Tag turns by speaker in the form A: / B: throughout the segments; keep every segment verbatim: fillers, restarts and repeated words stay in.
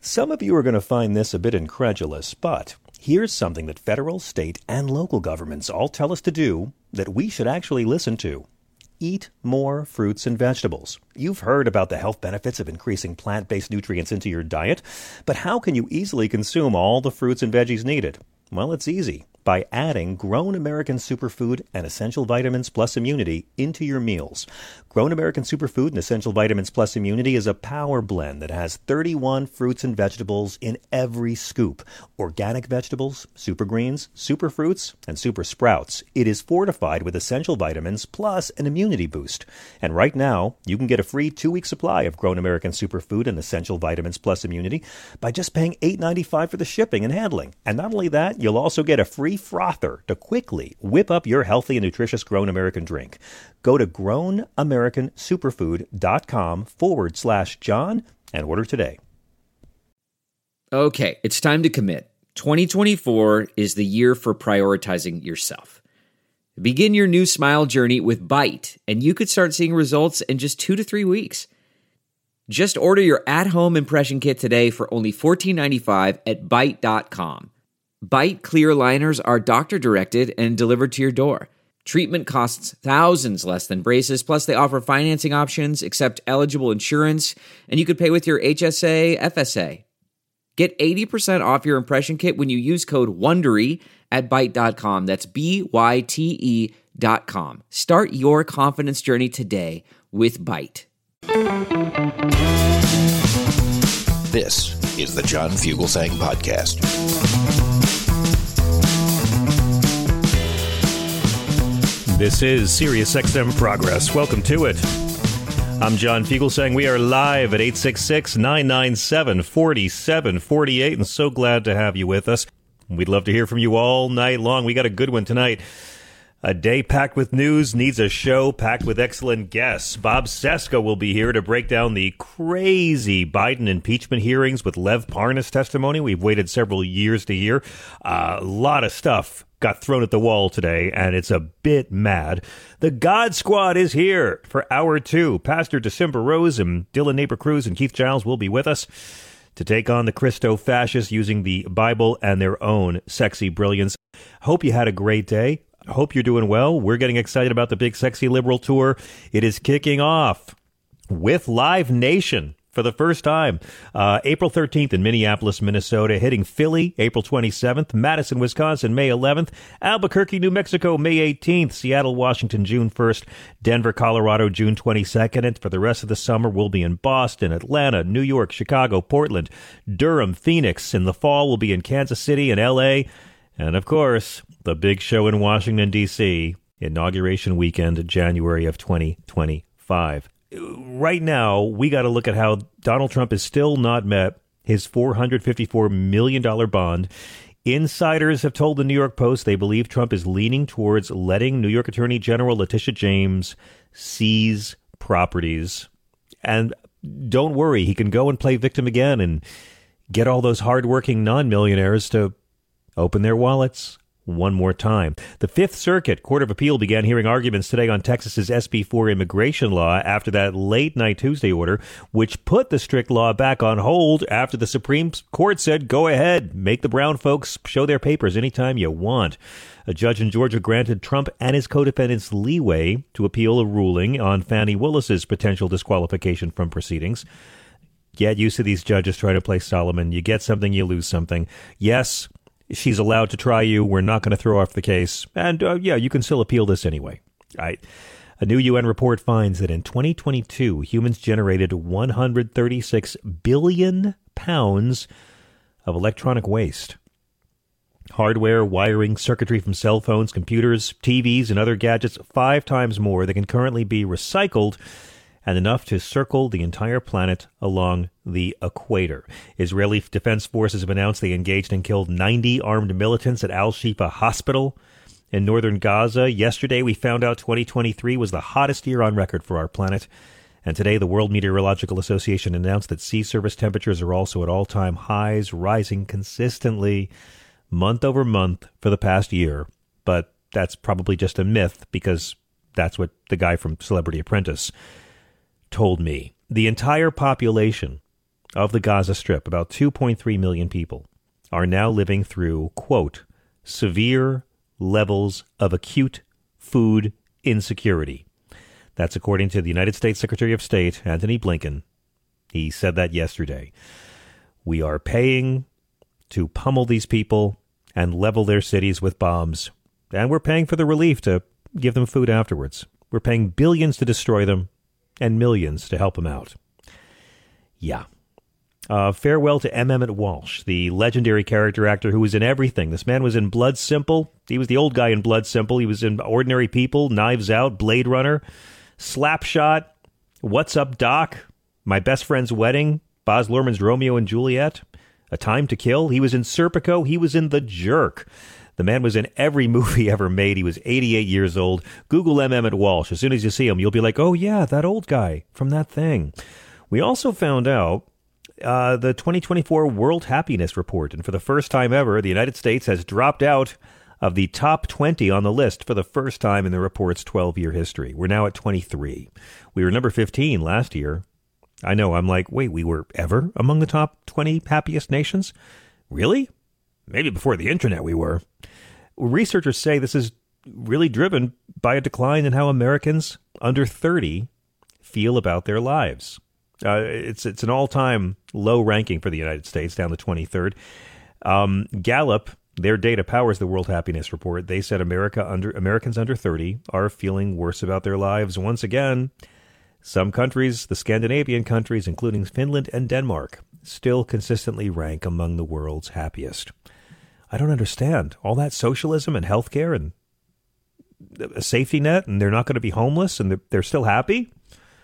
A: Some of you are going to find this a bit incredulous, but here's something that federal, state, and local governments all tell us to do that we should actually listen to. Eat more fruits and vegetables. You've heard about the health benefits of increasing plant-based nutrients into your diet, but how can you easily consume all the fruits and veggies needed? Well, it's easy. By adding Grown American Superfood and Essential Vitamins Plus Immunity into your meals. Grown American Superfood and Essential Vitamins Plus Immunity is a power blend that has thirty-one fruits and vegetables in every scoop. Organic vegetables, super greens, super fruits, and super sprouts. It is fortified with essential vitamins plus an immunity boost. And right now, you can get a free two-week supply of Grown American Superfood and Essential Vitamins Plus Immunity by just paying eight dollars and ninety-five cents for the shipping and handling. And not only that, you'll also get a free frother to quickly whip up your healthy and nutritious Grown American drink. Go to grownamericansuperfood.com forward slash John and order today.
B: Okay, it's time to commit. twenty twenty-four is the year for prioritizing yourself. Begin your new smile journey with Byte, and you could start seeing results in just two to three weeks. Just order your at-home impression kit today for only fourteen ninety-five at byte dot com. Byte clear liners are doctor-directed and delivered to your door. Treatment costs thousands less than braces, plus they offer financing options, accept eligible insurance, and you could pay with your H S A, F S A. Get eighty percent off your impression kit when you use code WONDERY at byte dot com. That's B Y T E dot com. Start your confidence journey today with Byte.
C: This is the John Fugelsang Podcast.
A: This is SiriusXM Progress. Welcome to it. I'm John Fugelsang. We are live at eight six six, nine nine seven, four seven four eight, and so glad to have you with us. We'd love to hear from you all night long. We got a good one tonight. A day packed with news needs a show packed with excellent guests. Bob Cesca will be here to break down the crazy Biden impeachment hearings with Lev Parnas testimony. We've waited several years to hear. Uh, a lot of stuff got thrown at the wall today, and it's a bit mad. The God Squad is here for hour two. Pastor December Rose and Dylan Neighbor Cruz and Keith Giles will be with us to take on the Christo-fascists using the Bible and their own sexy brilliance. Hope you had a great day. Hope you're doing well. We're getting excited about the Big Sexy Liberal Tour. It is kicking off with Live Nation for the first time. Uh, April thirteenth in Minneapolis, Minnesota, hitting Philly, April twenty-seventh, Madison, Wisconsin, May eleventh, Albuquerque, New Mexico, May eighteenth, Seattle, Washington, June first, Denver, Colorado, June twenty-second, and for the rest of the summer, we'll be in Boston, Atlanta, New York, Chicago, Portland, Durham, Phoenix. In the fall, we'll be in Kansas City and L A, and of course, the big show in Washington, D C, Inauguration Weekend, January of twenty twenty-five. Right now, we got to look at how Donald Trump has still not met his four hundred fifty-four million dollars bond. Insiders have told the New York Post they believe Trump is leaning towards letting New York Attorney General Letitia James seize properties. And don't worry, he can go and play victim again and get all those hardworking non-millionaires to open their wallets one more time. The Fifth Circuit Court of Appeal began hearing arguments today on Texas's S B four immigration law after that late-night Tuesday order, which put the strict law back on hold after the Supreme Court said, go ahead, make the brown folks show their papers anytime you want. A judge in Georgia granted Trump and his co-defendants leeway to appeal a ruling on Fani Willis's potential disqualification from proceedings. Get used to these judges trying to play Solomon. You get something, you lose something. Yes, she's allowed to try you. We're not going to throw off the case. And, uh, yeah, you can still appeal this anyway. I, a new U N report finds that in twenty twenty-two, humans generated one hundred thirty-six billion pounds of electronic waste. Hardware, wiring, circuitry from cell phones, computers, T Vs, and other gadgets, five times more than can currently be recycled, and enough to circle the entire planet along the equator. Israeli Defense Forces have announced they engaged and killed ninety armed militants at Al-Shifa Hospital in northern Gaza. Yesterday, we found out twenty twenty-three was the hottest year on record for our planet. And today, the World Meteorological Association announced that sea surface temperatures are also at all-time highs, rising consistently month over month for the past year. But that's probably just a myth because that's what the guy from Celebrity Apprentice told me. The entire population of the Gaza Strip, about two point three million people, are now living through, quote, severe levels of acute food insecurity. That's according to the United States Secretary of State, Antony Blinken. He said that yesterday. We are paying to pummel these people and level their cities with bombs. And we're paying for the relief to give them food afterwards. We're paying billions to destroy them and millions to help them out. Yeah. Uh, farewell to M. Emmett Walsh, the legendary character actor who was in everything. This man was in Blood Simple. He was the old guy in Blood Simple. He was in Ordinary People, Knives Out, Blade Runner, Slapshot, What's Up, Doc, My Best Friend's Wedding, Baz Luhrmann's Romeo and Juliet, A Time to Kill. He was in Serpico. He was in The Jerk. The man was in every movie ever made. He was eighty-eight years old. Google M. Emmett Walsh. As soon as you see him, you'll be like, oh, yeah, that old guy from that thing. We also found out uh, the twenty twenty-four World Happiness Report. And for the first time ever, the United States has dropped out of the top twenty on the list for the first time in the report's twelve-year history. We're now at twenty-three. We were number fifteen last year. I know, I'm like, wait, we were ever among the top twenty happiest nations? Really? Maybe before the internet we were. Researchers say this is really driven by a decline in how Americans under thirty feel about their lives. Uh, it's it's an all-time low ranking for the United States, down to twenty-third. Um, Gallup, their data powers the World Happiness Report. They said America under Americans under thirty are feeling worse about their lives once again. Some countries, the Scandinavian countries, including Finland and Denmark, still consistently rank among the world's happiest. I don't understand. All that socialism and healthcare and a safety net, and they're not going to be homeless, and they're, they're still happy?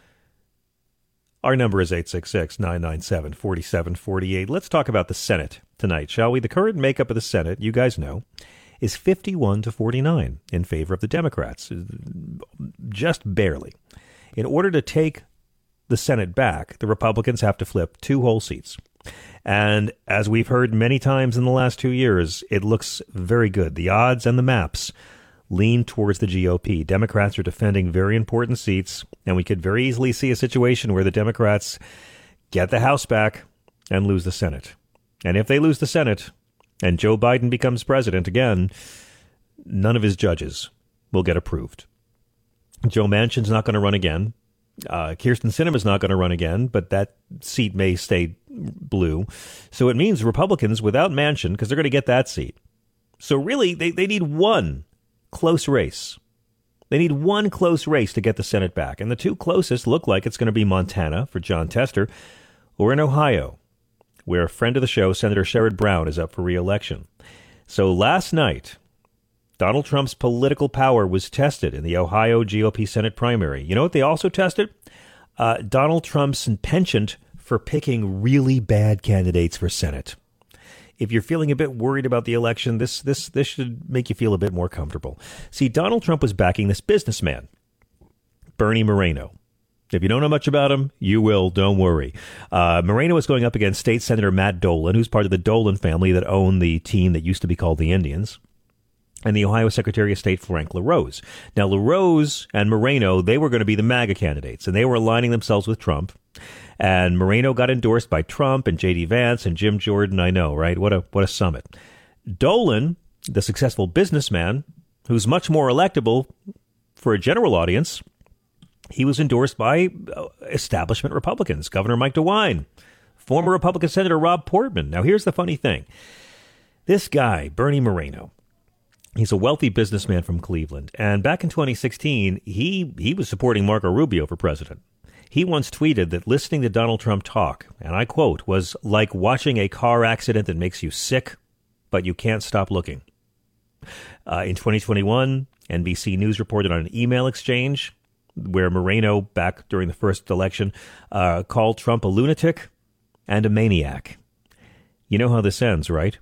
A: Our number is eight six six, nine nine seven, four seven four eight. Let's talk about the Senate tonight, shall we? The current makeup of the Senate, you guys know, is fifty-one to forty-nine in favor of the Democrats. Just barely. In order to take the Senate back, the Republicans have to flip two whole seats. And as we've heard many times in the last two years, it looks very good. The odds and the maps lean towards the G O P. Democrats are defending very important seats, and we could very easily see a situation where the Democrats get the House back and lose the Senate. And if they lose the Senate and Joe Biden becomes president again, none of his judges will get approved. Joe Manchin's not going to run again. Uh, Kyrsten Sinema's not going to run again, but that seat may stay blue. So it means Republicans without Manchin, because they're going to get that seat. So really, they, they need one close race. They need one close race to get the Senate back. And the two closest look like it's going to be Montana for Jon Tester or in Ohio, where a friend of the show, Senator Sherrod Brown, is up for re-election. So last night, Donald Trump's political power was tested in the Ohio G O P Senate primary. You know what they also tested? Uh, Donald Trump's penchant for picking really bad candidates for Senate. If you're feeling a bit worried about the election, this this this should make you feel a bit more comfortable. See, Donald Trump was backing this businessman, Bernie Moreno. If you don't know much about him, you will. Don't worry. Uh, Moreno is going up against State Senator Matt Dolan, who's part of the Dolan family that owned the team that used to be called the Indians, and the Ohio Secretary of State, Frank LaRose. Now, LaRose and Moreno, they were going to be the MAGA candidates, and they were aligning themselves with Trump. And Moreno got endorsed by Trump and J D Vance and Jim Jordan. I know, right? What a what a summit. Dolan, the successful businessman, who's much more electable for a general audience, he was endorsed by establishment Republicans, Governor Mike DeWine, former Republican Senator Rob Portman. Now, here's the funny thing. This guy, Bernie Moreno, he's a wealthy businessman from Cleveland. And back in twenty sixteen, he, he was supporting Marco Rubio for president. He once tweeted that listening to Donald Trump talk, and I quote, was like watching a car accident that makes you sick, but you can't stop looking. Uh, in twenty twenty-one, N B C News reported on an email exchange where Moreno, back during the first election, uh, called Trump a lunatic and a maniac. You know how this ends, right?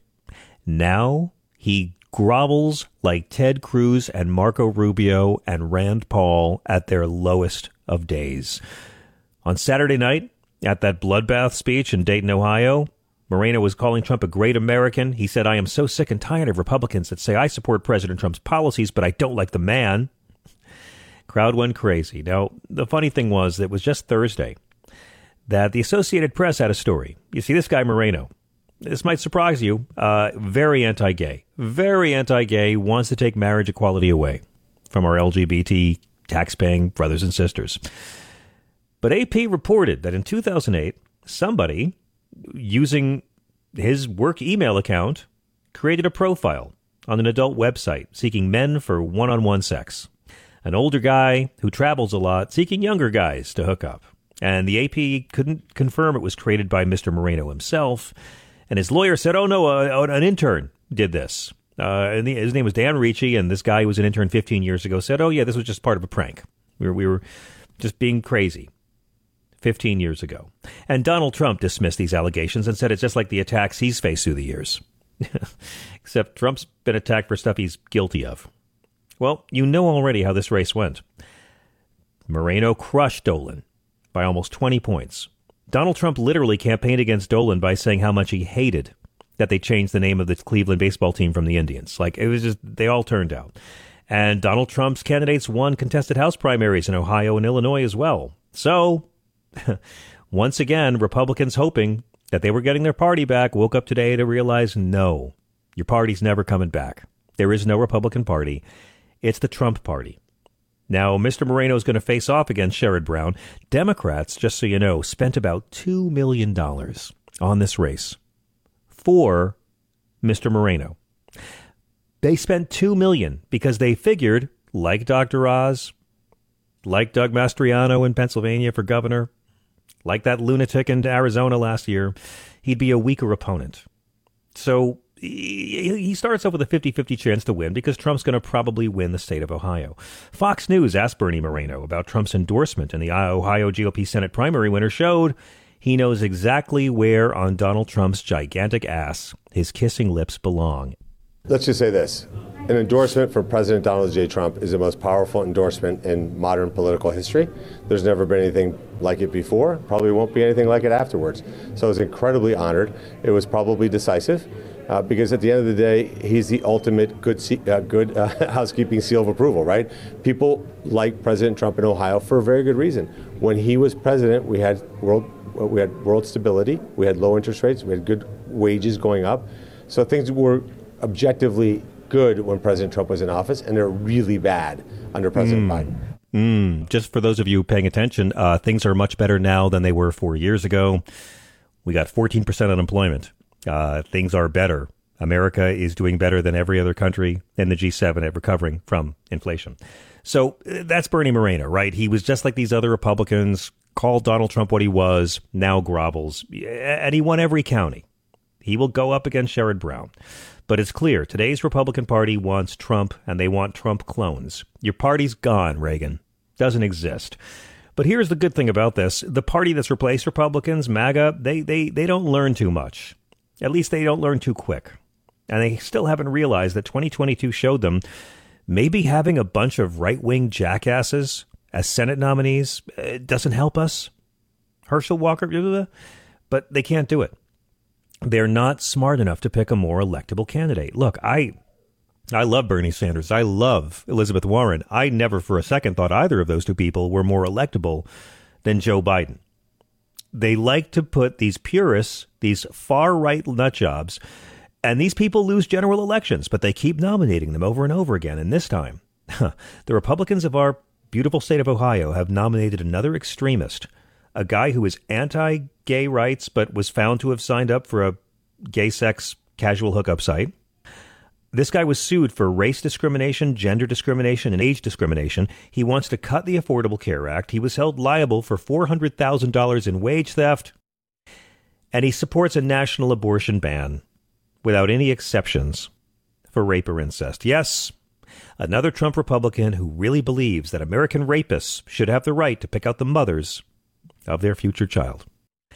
A: Now he grovels like Ted Cruz and Marco Rubio and Rand Paul at their lowest of days. On Saturday night, at that bloodbath speech in Dayton, Ohio, Moreno was calling Trump a great American. He said, I am so sick and tired of Republicans that say I support President Trump's policies, but I don't like the man. Crowd went crazy. Now, the funny thing was that it was just Thursday that the Associated Press had a story. You see, this guy Moreno, this might surprise you, uh, very anti-gay, very anti-gay, wants to take marriage equality away from our L G B T tax-paying brothers and sisters. But A P reported that in two thousand eight, somebody using his work email account created a profile on an adult website seeking men for one-on-one sex. An older guy who travels a lot seeking younger guys to hook up. And the A P couldn't confirm it was created by Mister Moreno himself. And his lawyer said, oh, no, uh, an intern did this. Uh, and the, his name was Dan Ricci, and this guy who was an intern fifteen years ago said, oh, yeah, this was just part of a prank. We were, we were just being crazy fifteen years ago. And Donald Trump dismissed these allegations and said it's just like the attacks he's faced through the years. Except Trump's been attacked for stuff he's guilty of. Well, you know already how this race went. Moreno crushed Dolan by almost twenty points. Donald Trump literally campaigned against Dolan by saying how much he hated that they changed the name of the Cleveland baseball team from the Indians. Like, it was just, they all turned out. And Donald Trump's candidates won contested House primaries in Ohio and Illinois as well. So, once again, Republicans hoping that they were getting their party back woke up today to realize, no, your party's never coming back. There is no Republican Party. It's the Trump Party. Now, Mister Moreno is going to face off against Sherrod Brown. Democrats, just so you know, spent about two million dollars on this race for Mister Moreno. They spent two million dollars because they figured, like Doctor Oz, like Doug Mastriano in Pennsylvania for governor, like that lunatic in Arizona last year, he'd be a weaker opponent. So he starts off with a fifty-fifty chance to win because Trump's going to probably win the state of Ohio. Fox News asked Bernie Moreno about Trump's endorsement, and the Ohio G O P Senate primary winner showed he knows exactly where on Donald Trump's gigantic ass his kissing lips belong.
D: Let's just say this. An endorsement for President Donald J. Trump is the most powerful endorsement in modern political history. There's never been anything like it before. Probably won't be anything like it afterwards. So I was incredibly honored. It was probably decisive. Uh, because at the end of the day, he's the ultimate good uh, good uh, housekeeping seal of approval, right? People like President Trump in Ohio for a very good reason. When he was president, we had world we had world stability, we had low interest rates, we had good wages going up. So things were objectively good when President Trump was in office, and they're really bad under President mm. Biden.
A: Mm. Just for those of you paying attention, uh, things are much better now than they were four years ago. We got fourteen percent unemployment. Uh, things are better. America is doing better than every other country in the G seven at recovering from inflation. So uh, that's Bernie Moreno, right? He was just like these other Republicans, called Donald Trump what he was, now grovels. And he won every county. He will go up against Sherrod Brown. But it's clear, today's Republican Party wants Trump, and they want Trump clones. Your party's gone, Reagan. Doesn't exist. But here's the good thing about this. The party that's replaced Republicans, MAGA, they they they don't learn too much. At least they don't learn too quick. And they still haven't realized that twenty twenty-two showed them maybe having a bunch of right-wing jackasses as Senate nominees it doesn't help us. Herschel Walker, blah, blah, blah, but they can't do it. They're not smart enough to pick a more electable candidate. Look, I I love Bernie Sanders. I love Elizabeth Warren. I never for a second thought either of those two people were more electable than Joe Biden. They like to put these purists, these far-right nutjobs, and these people lose general elections, but they keep nominating them over and over again. And this time, the Republicans of our beautiful state of Ohio have nominated another extremist, a guy who is anti-gay rights, but was found to have signed up for a gay sex casual hookup site. This guy was sued for race discrimination, gender discrimination, and age discrimination. He wants to cut the Affordable Care Act. He was held liable for four hundred thousand dollars in wage theft. And he supports a national abortion ban without any exceptions for rape or incest. Yes, another Trump Republican who really believes that American rapists should have the right to pick out the mothers of their future child.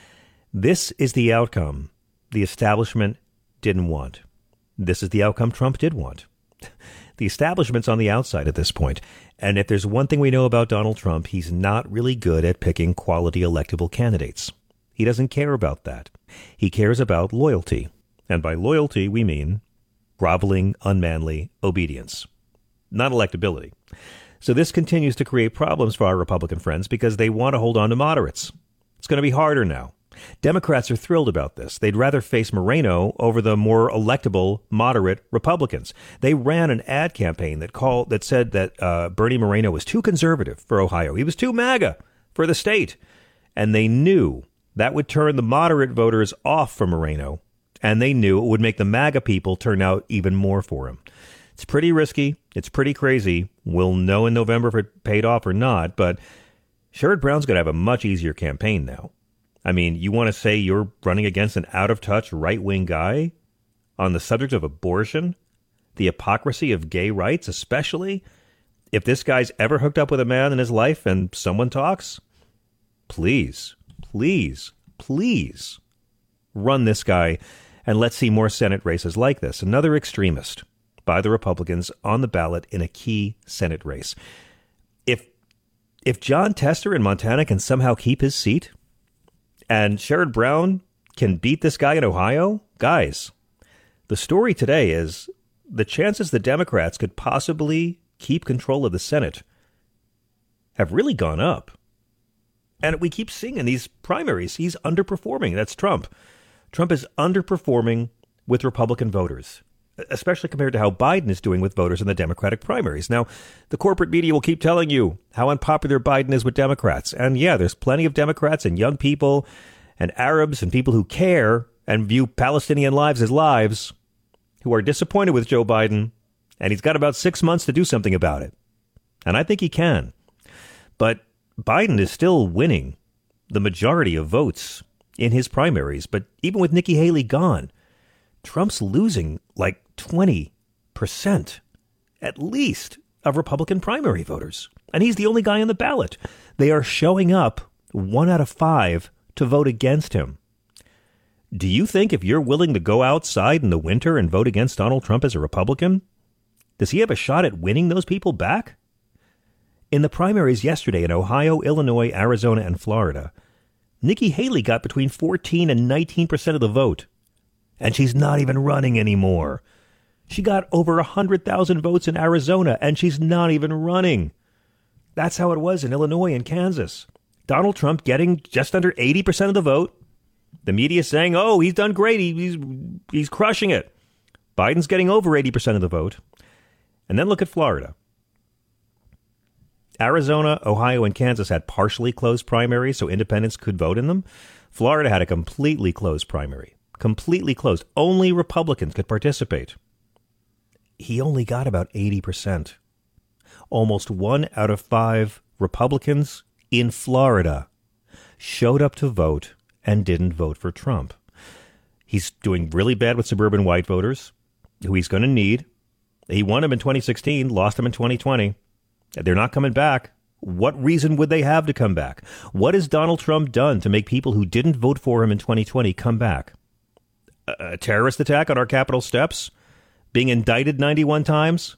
A: This is the outcome the establishment didn't want. This is the outcome Trump did want. The establishment's on the outside at this point, and if there's one thing we know about Donald Trump, he's not really good at picking quality electable candidates. He doesn't care about that. He cares about loyalty, and by loyalty we mean groveling, unmanly obedience, not electability. So this continues to create problems for our Republican friends because they want to hold on to moderates. It's going to be harder now. Democrats are thrilled about this. They'd rather face Moreno over the more electable, moderate Republicans. They ran an ad campaign that called that said that uh, Bernie Moreno was too conservative for Ohio. He was too MAGA for the state. And they knew that would turn the moderate voters off from Moreno. And they knew it would make the MAGA people turn out even more for him. It's pretty risky. It's pretty crazy. We'll know in November if it paid off or not. But Sherrod Brown's going to have a much easier campaign now. I mean, you want to say you're running against an out-of-touch right-wing guy on the subject of abortion, the hypocrisy of gay rights, especially if this guy's ever hooked up with a man in his life and someone talks? Please, please, please run this guy and let's see more Senate races like this. Another extremist by the Republicans on the ballot in a key Senate race. If, if John Tester in Montana can somehow keep his seat, and Sherrod Brown can beat this guy in Ohio? Guys, the story today is the chances the Democrats could possibly keep control of the Senate have really gone up. And we keep seeing in these primaries, he's underperforming. That's Trump. Trump is underperforming with Republican voters, especially compared to how Biden is doing with voters in the Democratic primaries. Now, the corporate media will keep telling you how unpopular Biden is with Democrats. And yeah, there's plenty of Democrats and young people and Arabs and people who care and view Palestinian lives as lives who are disappointed with Joe Biden. And he's got about six months to do something about it. And I think he can. But Biden is still winning the majority of votes in his primaries. But even with Nikki Haley gone, Trump's losing like twenty percent at least of Republican primary voters. And he's the only guy on the ballot. They are showing up one out of five to vote against him. Do you think if you're willing to go outside in the winter and vote against Donald Trump as a Republican, does he have a shot at winning those people back? In the primaries yesterday in Ohio, Illinois, Arizona, and Florida, Nikki Haley got between fourteen and nineteen percent of the vote. And she's not even running anymore. She got over one hundred thousand votes in Arizona, and she's not even running. That's how it was in Illinois and Kansas. Donald Trump getting just under eighty percent of the vote. The media saying, oh, he's done great. He, he's, he's crushing it. Biden's getting over eighty percent of the vote. And then look at Florida. Arizona, Ohio, and Kansas had partially closed primaries, so independents could vote in them. Florida had a completely closed primary. Completely closed. Only Republicans could participate. He only got about eighty percent. Almost one out of five Republicans in Florida showed up to vote and didn't vote for Trump. He's doing really bad with suburban white voters, who he's going to need. He won them in twenty sixteen, lost them in twenty twenty. They're not coming back. What reason would they have to come back? What has Donald Trump done to make people who didn't vote for him in twenty twenty come back? A terrorist attack on our Capitol steps? Being indicted ninety-one times?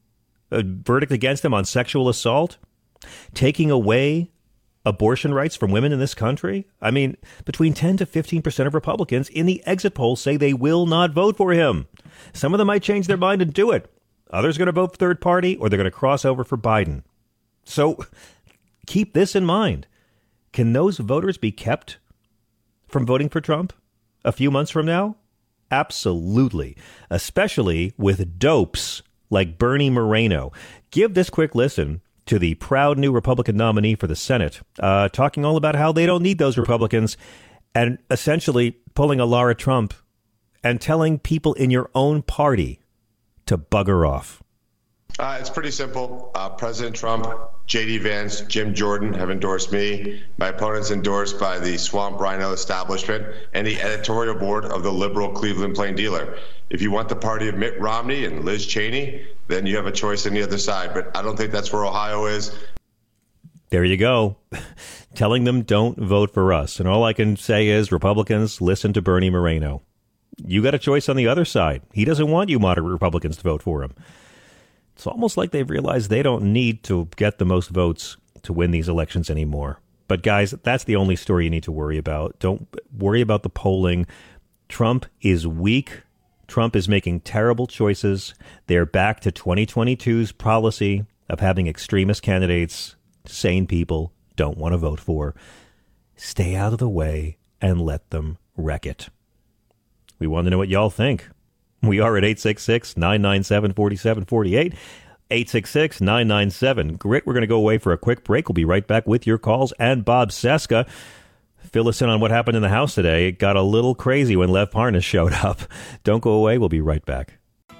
A: A verdict against him on sexual assault? Taking away abortion rights from women in this country? I mean, between ten to fifteen percent of Republicans in the exit polls say they will not vote for him. Some of them might change their mind and do it. Others are going to vote for third party, or they're going to cross over for Biden. So keep this in mind. Can those voters be kept from voting for Trump a few months from now? Absolutely. Especially with dopes like Bernie Moreno. Give this quick listen to the proud new Republican nominee for the Senate, uh, talking all about how they don't need those Republicans and essentially pulling a Lara Trump and telling people in your own party to bugger off.
E: Uh, it's pretty simple. Uh, President Trump, J D Vance, Jim Jordan have endorsed me. My opponent's endorsed by the Swamp Rhino establishment and the editorial board of the liberal Cleveland Plain Dealer. If you want the party of Mitt Romney and Liz Cheney, then you have a choice on the other side. But I don't think that's where Ohio is.
A: There you go. Telling them don't vote for us. And all I can say is, Republicans, listen to Bernie Moreno. You got a choice on the other side. He doesn't want you moderate Republicans to vote for him. It's almost like they've realized they don't need to get the most votes to win these elections anymore. But guys, that's the only story you need to worry about. Don't worry about the polling. Trump is weak. Trump is making terrible choices. They're back to twenty twenty-two's policy of having extremist candidates sane people don't want to vote for. stay out of the way and let them wreck it. We want to know what y'all think. We are at eight six six, nine nine seven, four seven four eight. eight six six, nine nine seven, GRIT. We're going to go away for a quick break. We'll be right back with your calls and Bob Cesca. Fill us in on what happened in the House today. It got a little crazy when Lev Parnas showed up. Don't go away. We'll be right back.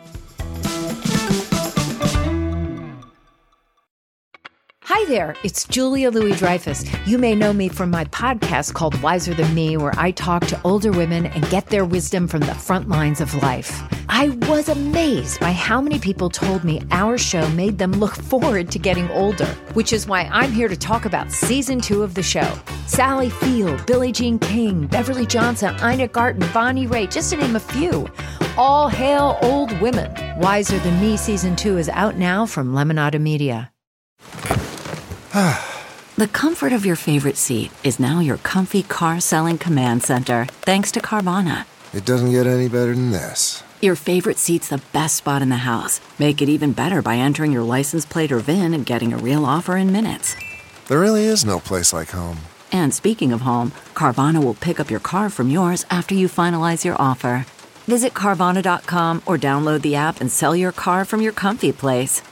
F: Hi there, it's Julia Louis-Dreyfus. You may know me from my podcast called Wiser Than Me, where I talk to older women and get their wisdom from the front lines of life. I was amazed by how many people told me our show made them look forward to getting older, which is why I'm here to talk about season two of the show. Sally Field, Billie Jean King, Beverly Johnson, Ina Garten, Bonnie Raitt, just to name a few. All hail old women. Wiser Than Me season two is out now from Lemonada Media.
G: The comfort of your favorite seat is now your comfy car selling command center, thanks to Carvana.
H: It doesn't get any better than this.
G: Your favorite seat's the best spot in the house. Make it even better by entering your license plate or V I N and getting a real offer in minutes.
H: There really is no place like home.
G: And speaking of home, Carvana will pick up your car from yours after you finalize your offer. Visit Carvana dot com or download the app and sell your car from your comfy place.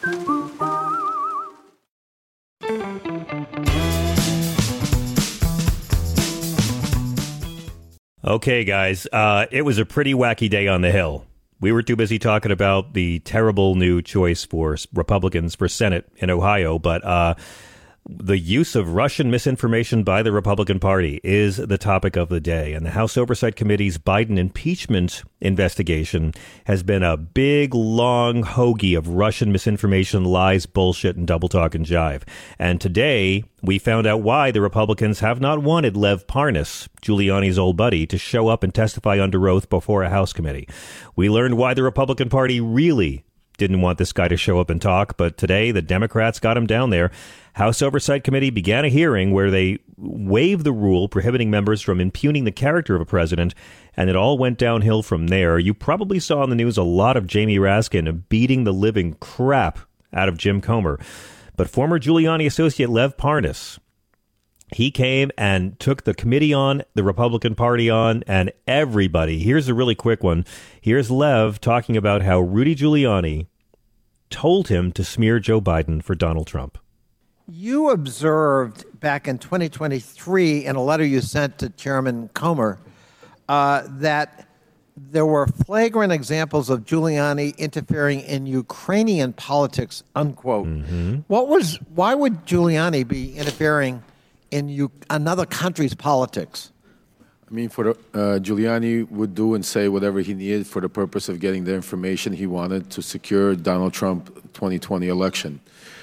A: Okay, guys, uh, it was a pretty wacky day on the Hill. We were too busy talking about the terrible new choice for Republicans for Senate in Ohio, but uh, the use of Russian misinformation by the Republican Party is the topic of the day. And the House Oversight Committee's Biden impeachment investigation has been a big, long hoagie of Russian misinformation, lies, bullshit, and double talk and jive. And today, we found out why the Republicans have not wanted Lev Parnas, Giuliani's old buddy, to show up and testify under oath before a House committee. We learned why the Republican Party really didn't want this guy to show up and talk, but today the Democrats got him down there. House Oversight Committee began a hearing where they waived the rule prohibiting members from impugning the character of a president, and it all went downhill from there. You probably saw in the news a lot of Jamie Raskin beating the living crap out of Jim Comer. But former Giuliani associate Lev Parnas, he came and took the committee on, the Republican Party on, and everybody. Here's a really quick one. Here's Lev talking about how Rudy Giuliani told him to smear Joe Biden for Donald Trump.
I: You observed back in twenty twenty-three in a letter you sent to Chairman Comer uh, that there were flagrant examples of Giuliani interfering in Ukrainian politics, unquote. Mm-hmm. What was? Why would Giuliani be interfering in U- another country's politics?
J: I mean, for the, uh, Giuliani would do and say whatever he needed for the purpose of getting the information he wanted to secure Donald Trump twenty twenty election.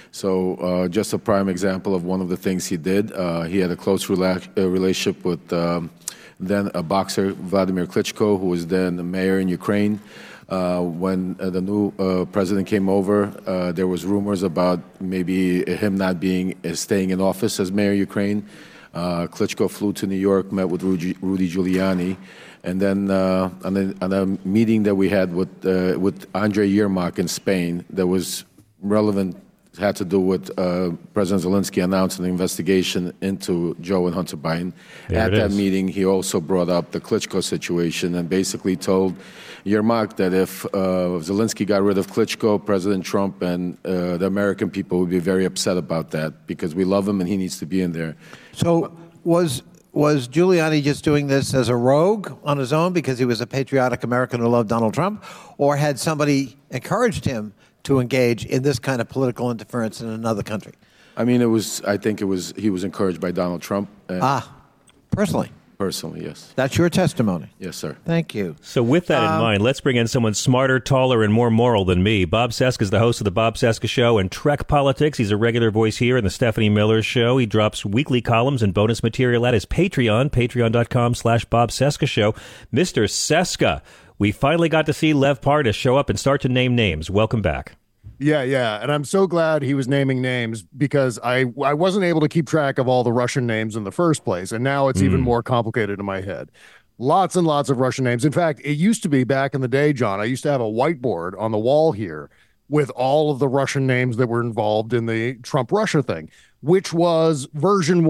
J: So uh, just a prime example of one of the things he did. Uh, he had a close rela- uh, relationship with um, then a boxer, Vladimir Klitschko, who was then the mayor in Ukraine. Uh, when uh, the new uh, president came over, uh, there was rumors about maybe him not being uh, staying in office as mayor of Ukraine. Uh, Klitschko flew to New York, met with Rudy, Rudy Giuliani, and then uh, on, a, on a meeting that we had with uh, with Andrei Yermak in Spain that was relevant, had to do with uh, President Zelensky announcing an investigation into Joe and Hunter Biden.
A: There
J: At that
A: is.
J: meeting, he also brought up the Klitschko situation and basically told Yermak that if uh, Zelensky got rid of Klitschko, President Trump and uh, the American people would be very upset about that because we love him and he needs to be in there.
I: So was was Giuliani just doing this as a rogue on his own because he was a patriotic American who loved Donald Trump, or had somebody encouraged him to engage in this kind of political interference in another country?
J: I mean, it was. I think it was. He was encouraged by Donald Trump. And
I: Ah, personally.
J: personally, yes,
I: That's your testimony.
J: yes, sir.
I: Thank you.
A: So with that in
I: Um,
A: mind, let's bring in someone smarter, taller, and more moral than me. Bob Cesca is the host of the Bob Cesca Show and Trek Politics. He's a regular voice here in the Stephanie Miller Show. He drops weekly columns and bonus material at his Patreon, patreon.com slash Bob Cesca Show. Mister Cesca, we finally got to see Lev Parnas show up and start to name names. Welcome back.
K: Yeah, yeah. And I'm so glad he was naming names because I I wasn't able to keep track of all the Russian names in the first place. And now it's mm. even more complicated in my head. Lots and lots of Russian names. In fact, it used to be back in the day, John, I used to have a whiteboard on the wall here with all of the Russian names that were involved in the Trump-Russia thing, which was version one.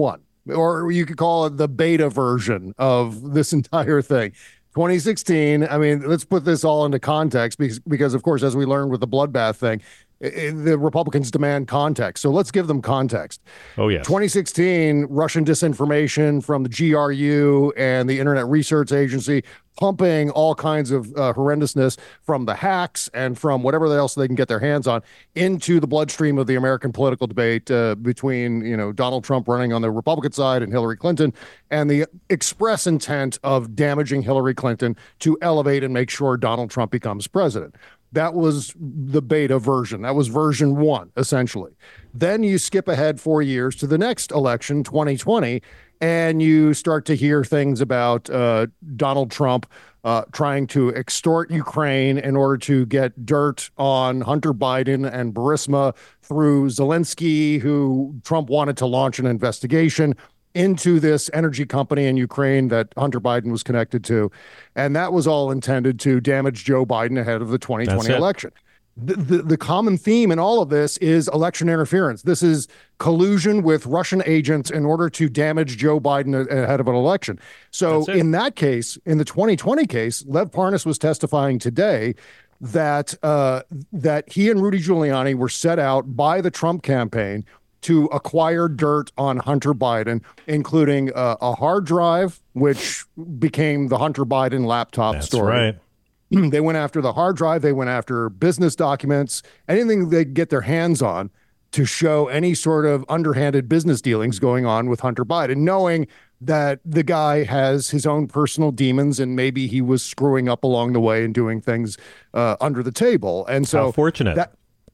K: or you could call it the beta version of this entire thing. twenty sixteen, I mean, let's put this all into context because, because of course, as we learned with the bloodbath thing, it, the Republicans demand context. So let's give them context.
A: Oh, yes.
K: twenty sixteen, Russian disinformation from the G R U and the Internet Research Agency, pumping all kinds of uh, horrendousness from the hacks and from whatever else they can get their hands on into the bloodstream of the American political debate uh, between, you know, Donald Trump running on the Republican side and Hillary Clinton, and the express intent of damaging Hillary Clinton to elevate and make sure Donald Trump becomes president. That was the beta version. That was version one, essentially. Then you skip ahead four years to the next election, twenty twenty, and you start to hear things about uh, Donald Trump uh, trying to extort Ukraine in order to get dirt on Hunter Biden and Burisma through Zelensky, who Trump wanted to launch an investigation into this energy company in Ukraine that Hunter Biden was connected to. And that was all intended to damage Joe Biden ahead of the twenty twenty election. The, the, the common theme in all of this is election interference. This is collusion with Russian agents in order to damage Joe Biden ahead of an election. So in that case, in the twenty twenty case, Lev Parnas was testifying today that uh, that he and Rudy Giuliani were set out by the Trump campaign to acquire dirt on Hunter Biden, including uh, a hard drive, which became the Hunter Biden laptop
A: That's
K: story.
A: Right.
K: They went after the hard drive. They went after business documents, anything they could get their hands on to show any sort of underhanded business dealings going on with Hunter Biden, knowing that the guy has his own personal demons and maybe he was screwing up along the way and doing things uh, under the table. And so
A: How fortunate.
K: That,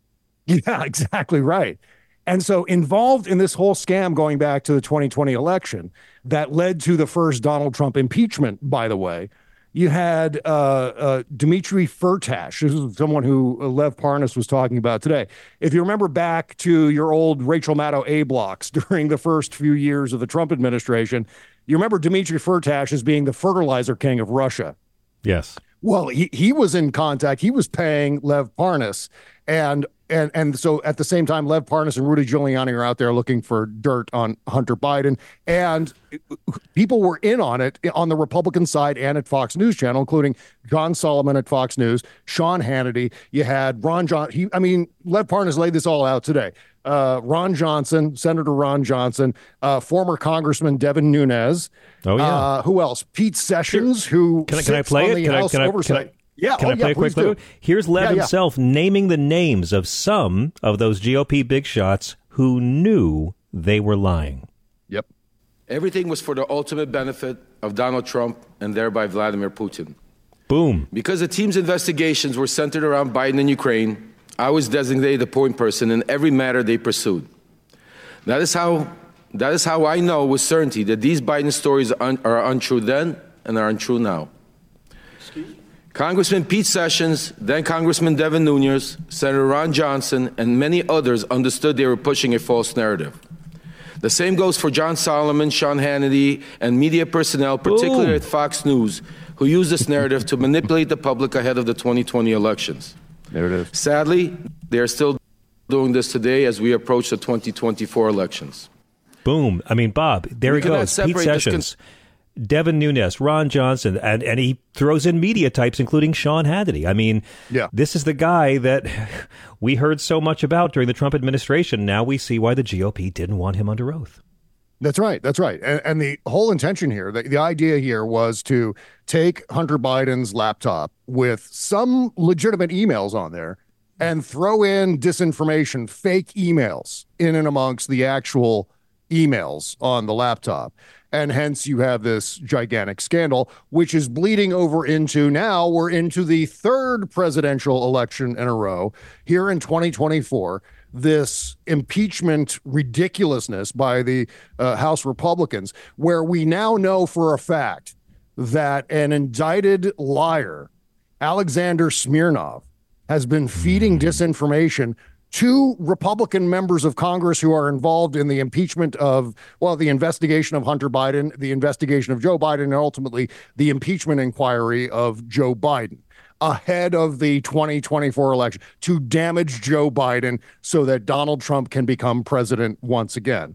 K: yeah, exactly right. And so involved in this whole scam going back to the twenty twenty election that led to the first Donald Trump impeachment, by the way, you had uh, uh, Dmitry Firtash. This is someone who Lev Parnas was talking about today. If you remember back to your old Rachel Maddow A blocks during the first few years of the Trump administration, you remember Dmitry Firtash as being the fertilizer king of Russia.
A: Yes.
K: Well, he, he was in contact. He was paying Lev Parnas. And and and so at the same time, Lev Parnas and Rudy Giuliani are out there looking for dirt on Hunter Biden. And people were in on it on the Republican side and at Fox News Channel, including John Solomon at Fox News, Sean Hannity. You had Ron John. He, I mean, Lev Parnas laid this all out today. Uh, Ron Johnson, Senator Ron Johnson, uh, former Congressman Devin Nunes.
A: Oh, yeah.
K: Uh, who else? Pete Sessions, who
A: can I, can I play it? Can I, can, I, can I?
K: Yeah,
A: Can
K: oh,
A: I play
K: yeah,
A: a quick
K: clip?
A: Here's Lev
K: yeah, yeah.
A: himself naming the names of some of those G O P big shots who knew they were lying.
K: Yep.
J: Everything was for the ultimate benefit of Donald Trump and thereby Vladimir Putin.
A: Boom.
J: Because the team's investigations were centered around Biden and Ukraine, I was designated the point person in every matter they pursued. That is how, that is how I know with certainty that these Biden stories are, un, are untrue then and are untrue now. Congressman Pete Sessions, then Congressman Devin Nunes, Senator Ron Johnson, and many others understood they were pushing a false narrative. The same goes for John Solomon, Sean Hannity, and media personnel, particularly
A: Boom.
J: at Fox News, who used this narrative to manipulate the public ahead of the twenty twenty elections.
K: There it is.
J: Sadly, they are still doing this today as we approach the twenty twenty-four elections.
A: Boom. I mean, Bob, there
J: We
A: he
J: cannot
A: goes. Pete
J: separate this
A: Sessions. Devin Nunes, Ron Johnson, and, and he throws in media types, including Sean Hannity. I mean,
K: yeah.
A: This is the guy that we heard so much about during the Trump administration. Now we see why the G O P didn't want him under oath.
K: That's right. That's right. And, and the whole intention here, the, the idea here was to take Hunter Biden's laptop with some legitimate emails on there and throw in disinformation, fake emails in and amongst the actual emails on the laptop. And hence you have this gigantic scandal, which is bleeding over into now we're into the third presidential election in a row here in twenty twenty-four. This impeachment ridiculousness by the uh, House Republicans, where we now know for a fact that an indicted liar, Alexander Smirnov, has been feeding disinformation to Republican members of Congress who are involved in the impeachment of, well, the investigation of Hunter Biden, the investigation of Joe Biden, and ultimately the impeachment inquiry of Joe Biden ahead of the twenty twenty-four election to damage Joe Biden so that Donald Trump can become president once again.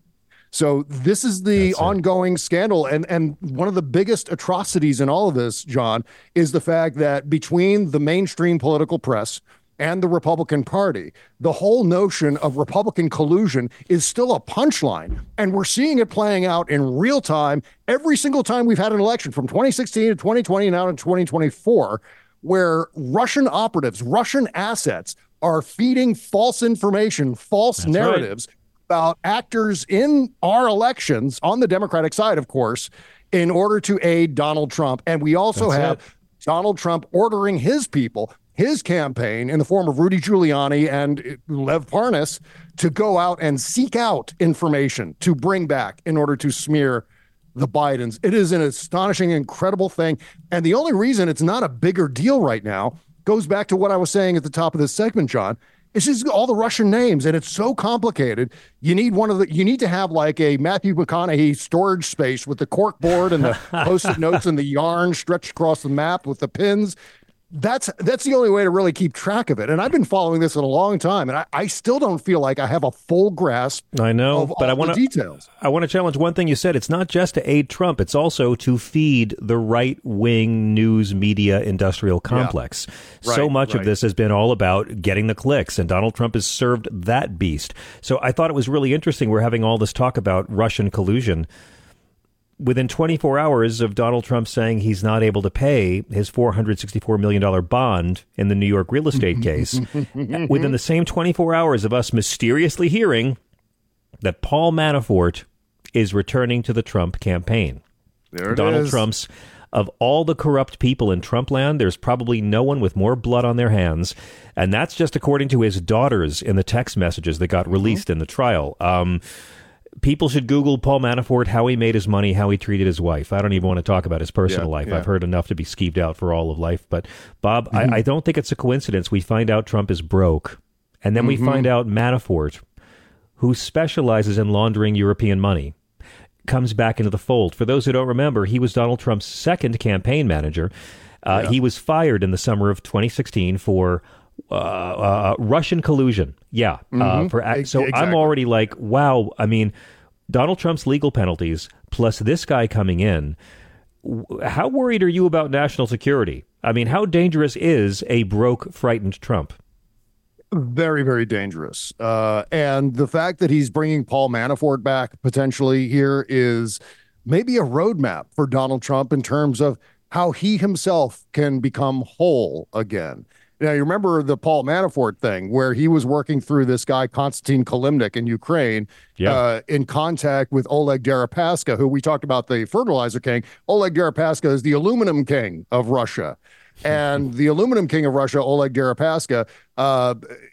K: So this is the
A: That's
K: ongoing it. scandal. And, and one of the biggest atrocities in all of this, John, is the fact that between the mainstream political press and the Republican Party, the whole notion of Republican collusion is still a punchline. And we're seeing it playing out in real time every single time we've had an election, from twenty sixteen to twenty twenty and now to twenty twenty-four, where Russian operatives, Russian assets are feeding false information, false
A: That's
K: narratives right. about actors in our elections on the Democratic side, of course, in order to aid Donald Trump. And we also
A: That's
K: have
A: it.
K: Donald Trump ordering his people, his campaign in the form of Rudy Giuliani and Lev Parnas, to go out and seek out information to bring back in order to smear the Bidens. It is an astonishing, incredible thing. And the only reason it's not a bigger deal right now goes back to what I was saying at the top of this segment, John. It's just all the Russian names, and it's so complicated. You need one of the, you need to have like a Matthew McConaughey storage space with the cork board and the post-it notes and the yarn stretched across the map with the pins. That's that's the only way to really keep track of it. And I've been following this in a long time, and I, I still don't feel like I have a full grasp
A: I know,
K: of
A: but
K: all
A: I wanna,
K: the details.
A: I want to challenge one thing you said. It's not just to aid Trump. It's also to feed the right-wing news media industrial complex.
K: Yeah.
A: So
K: Right,
A: much
K: right.
A: of this has been all about getting the clicks, and Donald Trump has served that beast. So I thought it was really interesting. We're having all this talk about Russian collusion. Within twenty-four hours of Donald Trump saying he's not able to pay his four hundred sixty-four million dollars bond in the New York real estate case, within the same twenty-four hours of us mysteriously hearing that Paul Manafort is returning to the Trump campaign.
K: There it
A: Donald
K: is.
A: Trump's, of all the corrupt people in Trump land, there's probably no one with more blood on their hands. And that's just according to his daughters in the text messages that got released in the trial. Um, People should Google Paul Manafort, how he made his money, how he treated his wife. I don't even want to talk about his personal
K: Yeah,
A: life.
K: yeah.
A: I've heard enough to be skeeved out for all of life. But, Bob, I, I don't think it's a coincidence we find out Trump is broke. And then we find out Manafort, who specializes in laundering European money, comes back into the fold. For those who don't remember, he was Donald Trump's second campaign manager. Uh,
K: Yeah.
A: He was fired in the summer of twenty sixteen for uh, uh, Russian collusion. Yeah. Uh, for ac- So I'm
K: Exactly.
A: already like, wow. I mean, Donald Trump's legal penalties plus this guy coming in. w- How worried are you about national security? I mean, how dangerous is a broke, frightened Trump?
K: Very, very dangerous. Uh, and the fact that he's bringing Paul Manafort back potentially here is maybe a roadmap for Donald Trump in terms of how he himself can become whole again. Now, you remember the Paul Manafort thing where he was working through this guy, Konstantin Kalimnik in Ukraine,
A: Yeah.
K: uh, in contact with Oleg Deripaska, who we talked about, the fertilizer king. Oleg Deripaska is the aluminum king of Russia. And the aluminum king of Russia, Oleg Deripaska, uh,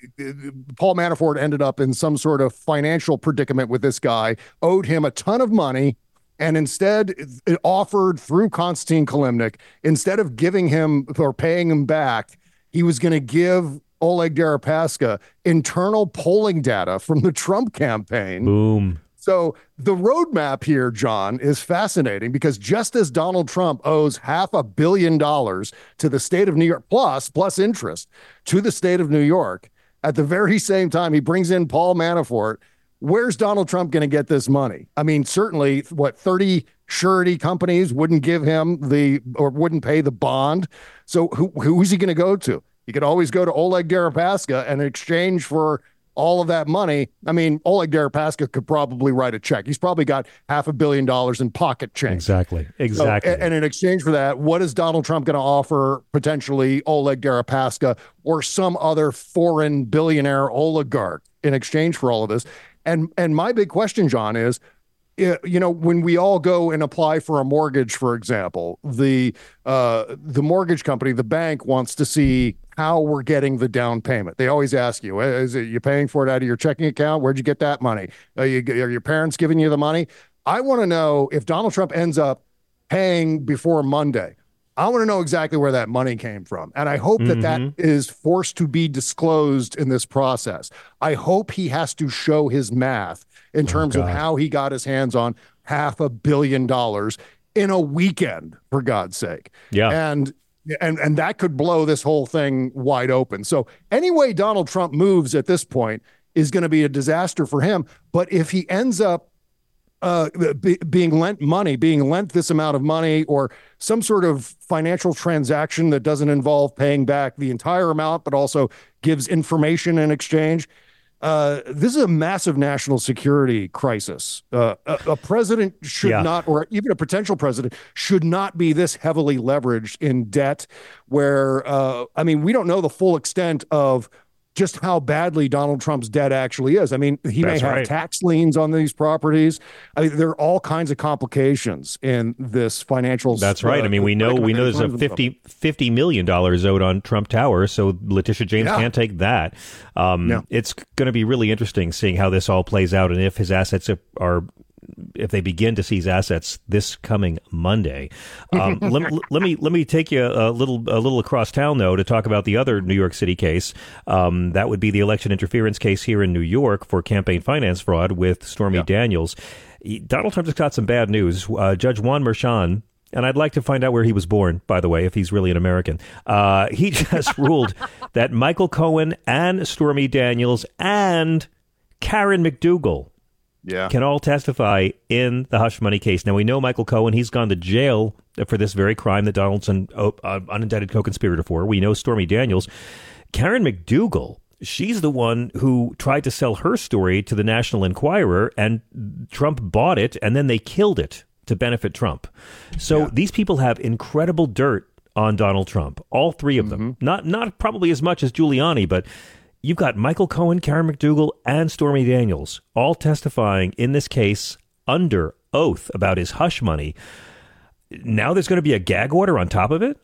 K: Paul Manafort ended up in some sort of financial predicament with this guy, owed him a ton of money, and instead it offered through Konstantin Kalimnik, instead of giving him or paying him back, he was going to give Oleg Deripaska internal polling data from the Trump campaign.
A: Boom.
K: So the roadmap here, John, is fascinating because just as Donald Trump owes half a billion dollars to the state of New York, plus, plus interest to the state of New York, at the very same time he brings in Paul Manafort, where's Donald Trump going to get this money? I mean, certainly, what, thirty surety companies wouldn't give him the, or wouldn't pay the bond. So who who's he going to go to? He could always go to Oleg Deripaska, and in exchange for all of that money, I mean, Oleg Deripaska could probably write a check. He's probably got half a billion dollars in pocket change.
A: Exactly.
K: So,
A: Exactly.
K: and, and in exchange for that, what is Donald Trump going to offer potentially Oleg Deripaska or some other foreign billionaire oligarch in exchange for all of this? And and my big question, John, is, you know, when we all go and apply for a mortgage, for example, the uh, the mortgage company, the bank wants to see how we're getting the down payment. They always ask you, is it you paying for it out of your checking account? Where'd you get that money? Are, you, are your parents giving you the money? I want to know if Donald Trump ends up paying before Monday. I want to know exactly where that money came from. And I hope that that is forced to be disclosed in this process. I hope he has to show his math in terms of
A: God.
K: how he got his hands on half a billion dollars in a weekend, for God's sake.
A: Yeah.
K: And and and that could blow this whole thing wide open. So any way Donald Trump moves at this point is going to be a disaster for him. But if he ends up uh, be, being lent money, being lent this amount of money, or some sort of financial transaction that doesn't involve paying back the entire amount, but also gives information in exchange. Uh, this is a massive national security crisis. Uh, a, a president should yeah. not, or even a potential president, should not be this heavily leveraged in debt where, uh, I mean, we don't know the full extent of just how badly Donald Trump's debt actually is. I mean, he That's may have right. tax liens on these properties. I mean, there are all kinds of complications in this financial.
A: That's right. Uh, I mean, we know we know there's a fifty, fifty million dollars owed on Trump Tower, so Letitia James yeah. can't take that. Um, yeah. It's going to be really interesting seeing how this all plays out and if his assets are, are if they begin to seize assets this coming Monday. Um, let, let me let me take you a little a little across town, though, to talk about the other New York City case. Um, that would be the election interference case here in New York for campaign finance fraud with Stormy yeah. Daniels. Donald Trump has got some bad news. Uh, Judge Juan Merchan, and I'd like to find out where he was born, by the way, if he's really an American. Uh, he just ruled that Michael Cohen and Stormy Daniels and Karen McDougal Yeah. can all testify in the hush money case. Now, we know Michael Cohen, he's gone to jail for this very crime that Donald's an uh, unindicted co-conspirator for. We know Stormy Daniels. Karen McDougal, she's the one who tried to sell her story to the National Enquirer, and Trump bought it, and then they killed it to benefit Trump. So yeah. these people have incredible dirt on Donald Trump, all three of them. Mm-hmm. Not, not probably as much as Giuliani, but you've got Michael Cohen, Karen McDougal, and Stormy Daniels all testifying in this case under oath about his hush money. Now there's going to be a gag order on top of it?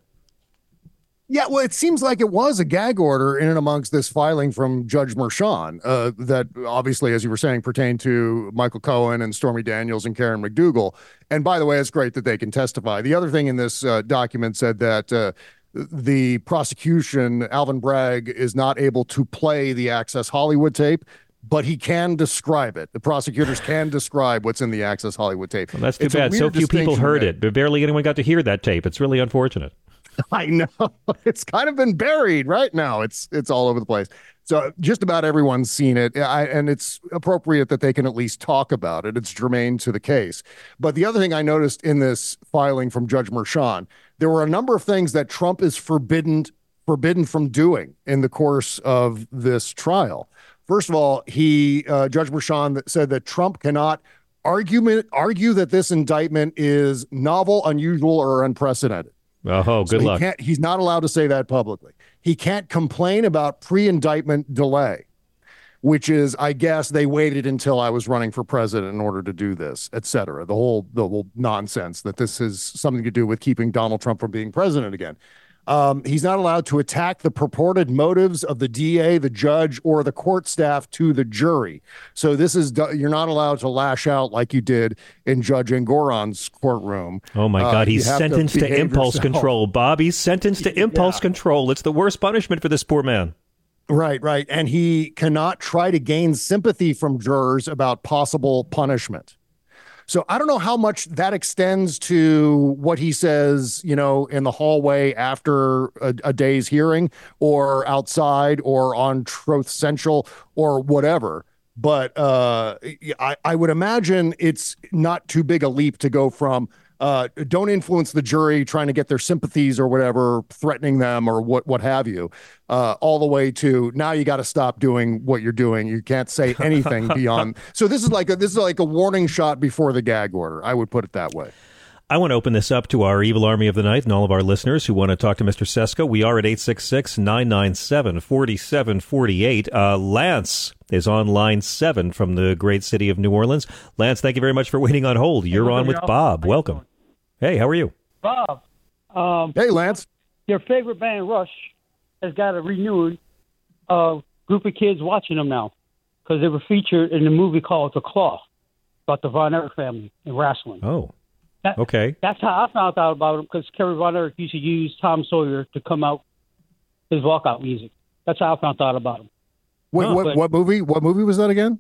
K: Yeah, well, it seems like it was a gag order in and amongst this filing from Judge Merchan uh, that obviously, as you were saying, pertained to Michael Cohen and Stormy Daniels and Karen McDougal. And by the way, it's great that they can testify. The other thing in this uh, document said that uh, the prosecution, Alvin Bragg, is not able to play the Access Hollywood tape, but he can describe it. The prosecutors can describe what's in the Access Hollywood tape.
A: Well, that's too it's bad. So few people heard it, but barely anyone got to hear that tape. It's really unfortunate.
K: I know. It's kind of been buried right now. It's it's all over the place. So just about everyone's seen it, I, and it's appropriate that they can at least talk about it. It's germane to the case. But the other thing I noticed in this filing from Judge Merchan, there were a number of things that Trump is forbidden forbidden from doing in the course of this trial. First of all, he uh, Judge Merchan said that Trump cannot argument argue that this indictment is novel, unusual, or unprecedented.
A: Oh, good
K: so
A: luck.
K: He can't, he's not allowed to say that publicly. He can't complain about pre-indictment delay, which is, I guess, they waited until I was running for president in order to do this, et cetera. The whole, the whole nonsense that this is something to do with keeping Donald Trump from being president again. Um, he's not allowed to attack the purported motives of the D A, the judge, or the court staff to the jury. So this is, you're not allowed to lash out like you did in Judge Engoron's courtroom.
A: Oh my God, uh, he's sentenced to, to impulse yourself. control, Bob. He's sentenced to impulse yeah. control. It's the worst punishment for this poor man.
K: Right, right. And he cannot try to gain sympathy from jurors about possible punishment. So I don't know how much that extends to what he says, you know, in the hallway after a, a day's hearing, or outside, or on Truth Central, or whatever. But uh, I, I would imagine it's not too big a leap to go from uh, don't influence the jury, trying to get their sympathies or whatever, threatening them or what what have you, uh, all the way to now you got to stop doing what you're doing. You can't say anything beyond. So this is like a, this is like a warning shot before the gag order. I would put it that way.
A: I want to open this up to our evil army of the night and all of our listeners who want to talk to Mister Seska. We are at eight six six, nine nine seven, four seven four eight. Uh, Lance is on line seven from the great city of New Orleans. Lance, thank you very much for waiting on hold. You're hey, on with y'all. Bob. Welcome. Hey, how are you?
L: Bob. Um,
K: hey, Lance.
L: Your favorite band, Rush, has got a renewed uh, group of kids watching them now because they were featured in the movie called The Claw about the Von Erich family and wrestling.
A: Oh.
L: That,
A: okay.
L: That's how I found out about him, because Kerry Von Erich used to use Tom Sawyer to come out his walkout music. That's how I found out about him.
K: Wait, oh, what, but, what movie? What movie was that again?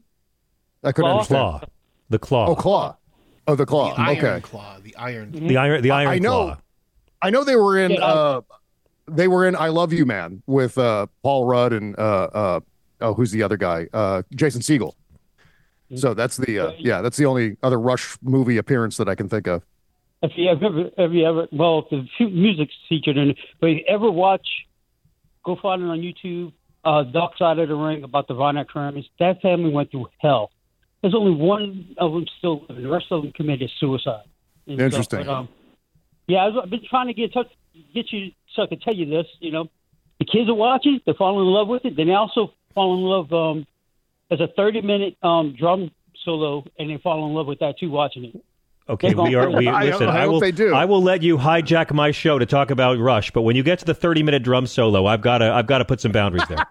K: I couldn't
A: Claw?
K: understand.
A: Claw. The Claw.
K: Oh, Claw. Oh, the Claw.
M: The Iron
K: okay.
M: Claw. The Iron.
A: Mm-hmm. The Iron. The Iron
K: I, I know.
A: Claw.
K: I know they were in.
L: Yeah,
K: uh, they were in I Love You, Man with uh, Paul Rudd and uh, uh, oh, who's the other guy? Uh, Jason Segel. So that's the uh, yeah, that's the only other Rush movie appearance that I can think of.
L: If you ever, have you ever, well, the music's featured in it, but if you ever watch, go find it on YouTube, uh, Dark Side of the Ring about the Von Erich. That family went through hell. There's only one of them still living. The rest of them committed suicide.
K: Interesting.
L: But, um, yeah, I've been trying to get in touch, get you so I can tell you this. You know, the kids are watching. They fall in love with it. Then they also fall in love. Um, there's a thirty minute um, drum solo, and they fall in love with that too. Watching it.
A: Okay, we are. We
K: I,
A: listen.
K: I, I
A: I will.
K: they do.
A: I will let you hijack my show to talk about Rush, but when you get to the thirty-minute drum solo, I've got to. I've got to put some boundaries there.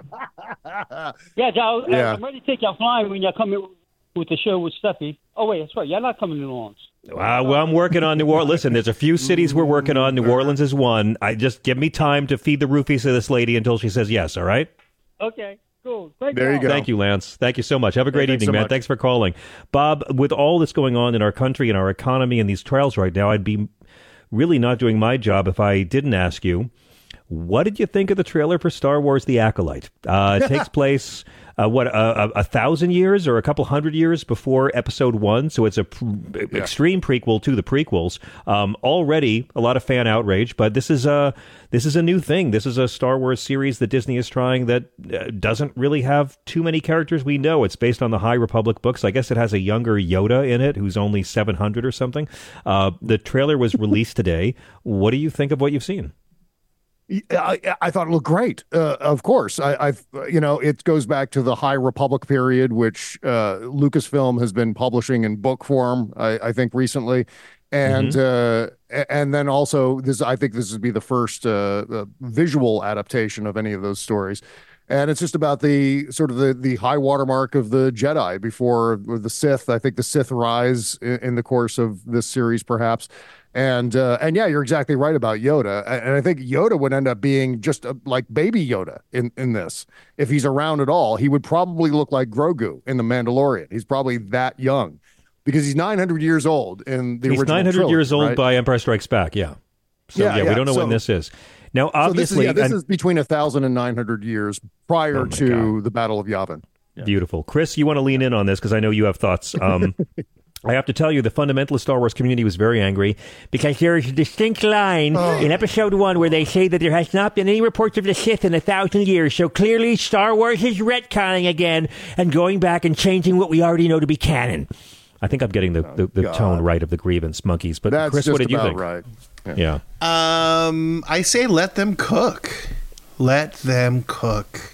L: yeah, Joe,
K: yeah.
L: I'm ready to take y'all flying when y'all come in with the show with Steffi. Oh wait, that's right. Y'all not coming to New Orleans.
A: Uh, well, I'm working on New Orleans. Listen, there's a few cities we're working on. New Orleans is one. I just give me time to feed the roofies to this lady until she says yes. All right.
L: Okay. Cool. Thank
K: there you go.
A: Thank you, Lance. Thank you so much. Have a great
K: hey,
A: evening,
K: so
A: man.
K: much.
A: Thanks for calling. Bob, with all that's going on in our country and our economy and these trials right now, I'd be really not doing my job if I didn't ask you, what did you think of the trailer for Star Wars The Acolyte? Uh, it takes place, uh, what, a, a, a thousand years or a couple hundred years before Episode One, so it's a pr- yeah. extreme prequel to the prequels. Um, already a lot of fan outrage, but this is a this is a new thing. This is a Star Wars series that Disney is trying that uh, doesn't really have too many characters we know. It's based on the High Republic books. I guess it has a younger Yoda in it, who's only seven hundred or something. Uh, the trailer was released today. What do you think of what you've seen?
K: I, I thought it looked great. Uh, of course, I, I've you know it goes back to the High Republic period, which uh, Lucasfilm has been publishing in book form. I, I think recently, and mm-hmm. uh, and then also this. I think this would be the first uh, uh, visual adaptation of any of those stories. And it's just about the sort of the, the high watermark of the Jedi before the Sith. I think the Sith rise in, in the course of this series, perhaps. And uh, and yeah, you're exactly right about Yoda. And I think Yoda would end up being just a, like baby Yoda in, in this. If he's around at all, he would probably look like Grogu in The Mandalorian. He's probably that young because he's nine hundred years old in the
A: he's
K: original
A: nine hundred
K: trilogy,
A: years old
K: right?
A: by Empire Strikes Back, yeah. So yeah,
K: yeah,
A: yeah we don't know
K: so,
A: when this is. Now, obviously...
K: So this is, yeah, this is between one thousand and nine hundred years prior
A: oh
K: to
A: God.
K: the Battle of Yavin.
A: Yeah. Beautiful. Chris, you want to lean in on this because I know you have thoughts. Um, I have to tell you, the fundamentalist Star Wars community was very angry because there is a distinct line oh. in Episode One where they say that there has not been any reports of the Sith in a thousand years. So clearly, Star Wars is retconning again and going back and changing what we already know to be canon. I think I'm getting the, the, the tone right of the grievance monkeys. But
K: That's
A: Chris,
K: just
A: what did you
K: about
A: think?
K: Right.
A: Yeah.
M: yeah. Um, I say let them cook. Let them cook.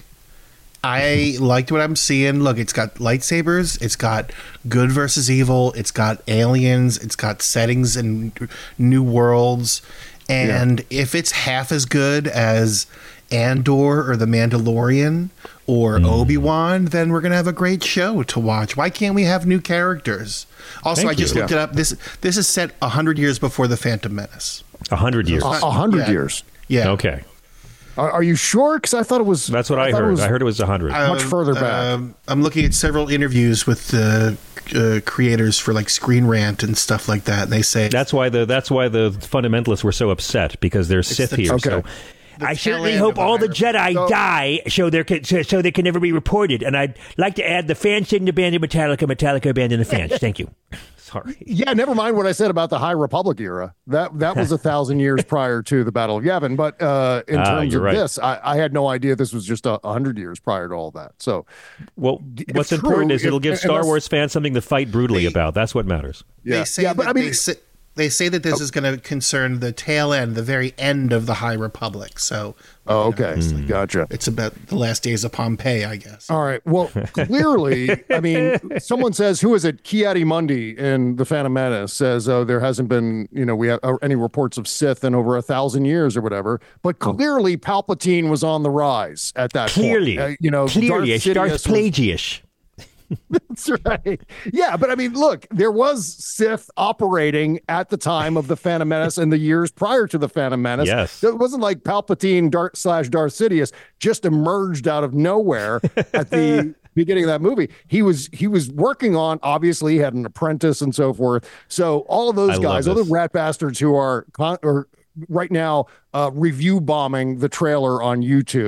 M: I liked what I'm seeing. Look, it's got lightsabers. It's got good versus evil. It's got aliens. It's got settings and new worlds. And yeah. if it's half as good as Andor or The Mandalorian or mm. Obi-Wan, then we're going to have a great show to watch. Why can't we have new characters? Also, Thank I just you. looked yeah. it up. This this is set one hundred years before The Phantom Menace.
A: one hundred years?
K: one hundred
M: yeah.
K: years?
M: Yeah.
A: Okay.
K: Are, are you sure? Because I thought it was...
A: That's what I,
K: I
A: heard.
K: Was
A: I heard it was one hundred.
M: Uh,
K: much further back.
M: Um, I'm looking at several interviews with the uh, creators for like Screen Rant and stuff like that. And they say...
A: That's why the that's why the fundamentalists were so upset, because there's Sith
M: the,
A: here.
K: Okay.
A: So I certainly hope all the Jedi so, die so, there can, so, so they can never be reported. And I'd like to add the fans shouldn't abandon Metallica, Metallica abandon the fans. Thank you. Sorry.
K: Yeah, never mind what I said about the High Republic era. That that was a thousand years prior to the Battle of Yavin. But uh, in
A: ah,
K: terms of
A: right.
K: this, I, I had no idea this was just a hundred years prior to all that. So,
A: well, what's true, important is it'll give if, Star unless, Wars fans something to fight brutally they, about. That's what matters.
M: Yeah,
K: they
M: say
K: yeah, but I mean.
M: They say, They say that this oh. is going to concern the tail end, the very end of the High Republic. So,
K: oh, okay,
M: know,
K: mm. gotcha.
M: It's about the last days of Pompeii, I guess.
K: All right. Well, clearly, I mean, someone says, who is it? Ki-Adi-Mundi in The Phantom Menace says, oh, there hasn't been, you know, we have uh, any reports of Sith in over a thousand years or whatever. But clearly, Palpatine was on the rise at that
A: clearly.
K: point. Uh, you know,
A: clearly, it starts Plagueis.
K: That's right. Yeah, but I mean, look, there was Sith operating at the time of the Phantom Menace and the years prior to the Phantom Menace.
A: Yes.
K: It wasn't like Palpatine Darth slash Darth Sidious just emerged out of nowhere at the beginning of that movie. He was he was working on, obviously, he had an apprentice and so forth. So all of those
A: I
K: guys, all the rat bastards who are con- or right now uh, review bombing the trailer on YouTube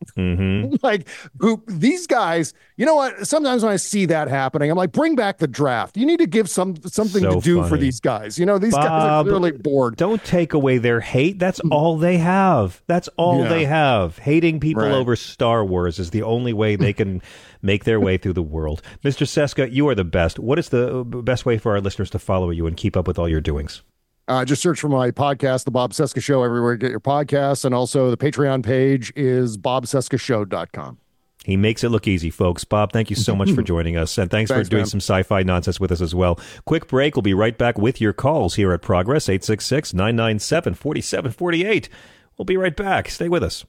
A: Mm-hmm.
K: Like, who these guys, you know what? Sometimes when I see that happening, I'm like, bring back the draft. You need to give some something
A: So
K: to do
A: funny.
K: for these guys. You know, these guys are
A: Bob,
K: clearly bored.
A: Don't take away their hate. That's all they have. That's all
K: Yeah.
A: they have. Hating people
K: Right.
A: over Star Wars is the only way they can make their way through the world. Mister Seska, you are the best. What is the best way for our listeners to follow you and keep up with all your doings?
K: Uh, just search for my podcast, The Bob Seska Show, everywhere you get your podcasts. And also the Patreon page is bob seska show dot com.
A: He makes it look easy, folks. Bob, thank you so much for joining us. And thanks,
K: Thanks,
A: for doing
K: man.
A: some sci-fi nonsense with us as well. Quick break. We'll be right back with your calls here at Progress, eight six six, nine nine seven, four seven four eight. We'll be right back. Stay with us.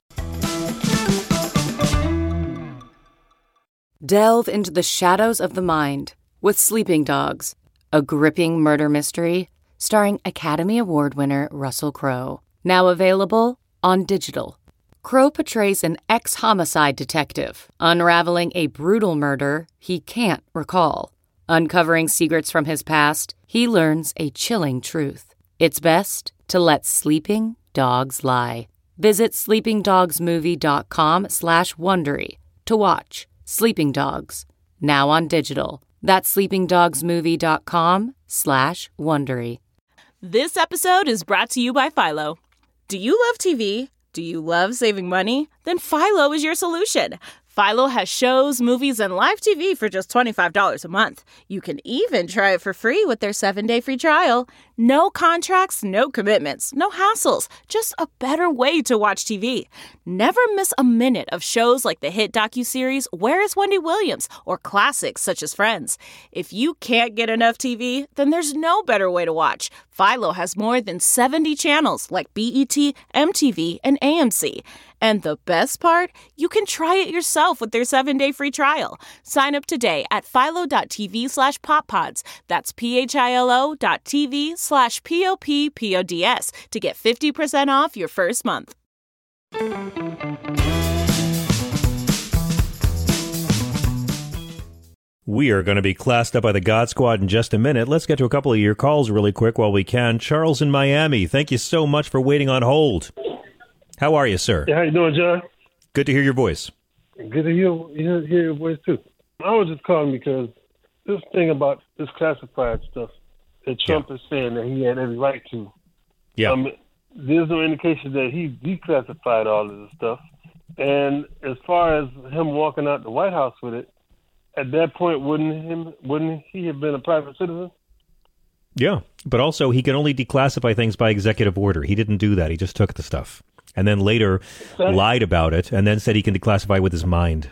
N: Delve into the shadows of the mind with Sleeping Dogs, a gripping murder mystery starring Academy Award winner Russell Crowe. Now available on digital. Crowe portrays an ex-homicide detective unraveling a brutal murder he can't recall. Uncovering secrets from his past, he learns a chilling truth. It's best to let sleeping dogs lie. Visit sleepingdogsmovie.com slash Wondery to watch Sleeping Dogs, now on digital. That's sleepingdogsmovie.com slash Wondery.
O: This episode is brought to you by Philo. Do you love T V? Do you love saving money? Then Philo is your solution. Philo has shows, movies, and live T V for just twenty-five dollars a month. You can even try it for free with their seven-day free trial. No contracts, no commitments, no hassles. Just a better way to watch T V. Never miss a minute of shows like the hit docuseries Where is Wendy Williams? Or classics such as Friends. If you can't get enough T V, then there's no better way to watch. Philo has more than seventy channels like B E T, M T V, and A M C. And the best part? You can try it yourself with their seven-day free trial. Sign up today at philo.tv slash poppods. That's P-H-I-L-O dot TV slash P-O-P-P-O-D-S to get fifty percent off your first month.
A: We are going to be classed up by the God Squad in just a minute. Let's get to a couple of your calls really quick while we can. Charles in Miami, thank you so much for waiting on hold. How are you, sir?
P: Yeah, how you doing, John?
A: Good to hear your voice.
P: Good to hear, hear, hear your voice, too. I was just calling because this thing about this classified stuff that Trump yeah. is saying that he had every right to.
A: Yeah.
P: Um, there's no indication that he declassified all of this stuff. And as far as him walking out the White House with it, at that point, wouldn't him wouldn't he have been a private citizen?
A: Yeah, but also he can only declassify things by executive order. He didn't do that. He just took the stuff. And then later exactly. lied about it, and then said he can declassify with his mind.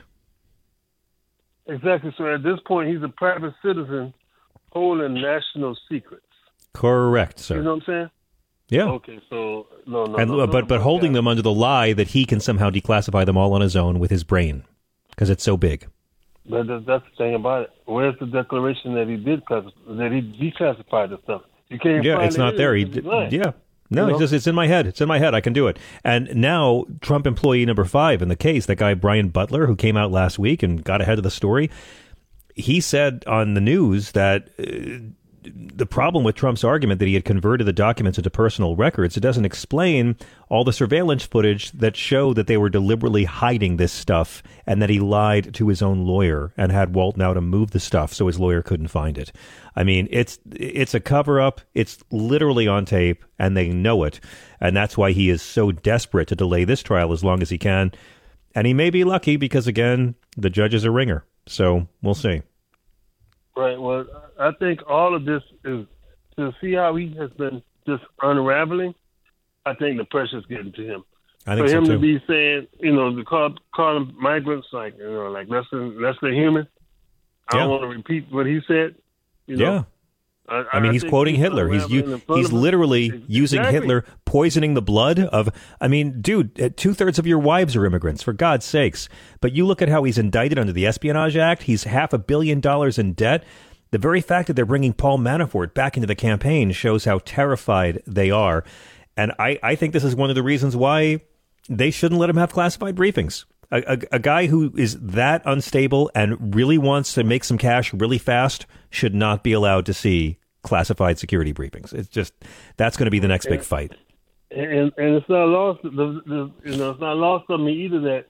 P: Exactly. So at this point, he's a private citizen holding national secrets.
A: Correct, sir.
P: You know what I'm saying?
A: Yeah.
P: Okay, so no, no,
A: and,
P: no, no
A: but but holding
P: that.
A: them under the lie that he can somehow declassify them all on his own with his brain, because it's so big.
P: But that's the thing about it. Where's the declaration that he did classify, that he declassified the stuff? You can't.
A: Yeah,
P: find
A: it's not there. He did, yeah. No,
P: you know?
A: it's just it's in my head. It's in my head. I can do it. And now Trump employee number five in the case, that guy Brian Butler, who came out last week and got ahead of the story, he said on the news that uh, the problem with Trump's argument that he had converted the documents into personal records, it doesn't explain all the surveillance footage that showed that they were deliberately hiding this stuff and that he lied to his own lawyer and had Walt now to move the stuff so his lawyer couldn't find it. I mean, it's it's a cover-up. It's literally on tape, and they know it. And that's why he is so desperate to delay this trial as long as he can. And he may be lucky because, again, the judge is a ringer. So we'll see.
P: Right. Well, I think all of this is to see how he has been just unraveling. I think the pressure's getting to him.
A: I think
P: For him
A: so
P: to
A: too.
P: be saying, you know, to call call them migrants like you know, like less than less than human. I
A: Yeah.
P: don't want to repeat what he said. You know?
A: Yeah.
P: I,
A: I mean,
P: I
A: he's
P: think
A: quoting Hitler. He's
P: unraveling
A: u-
P: in front
A: he's
P: of him.
A: literally
P: Exactly.
A: using Hitler, poisoning the blood of. I mean, dude, two thirds of your wives are immigrants, for God's sakes. But you look at how he's indicted under the Espionage Act. He's half a billion dollars in debt. The very fact that they're bringing Paul Manafort back into the campaign shows how terrified they are. And I, I think this is one of the reasons why they shouldn't let him have classified briefings. A, a, a guy who is that unstable and really wants to make some cash really fast should not be allowed to see classified security briefings. It's just, that's going to be the next big fight.
P: And and it's not lost. The, the, you know, it's not lost on me either that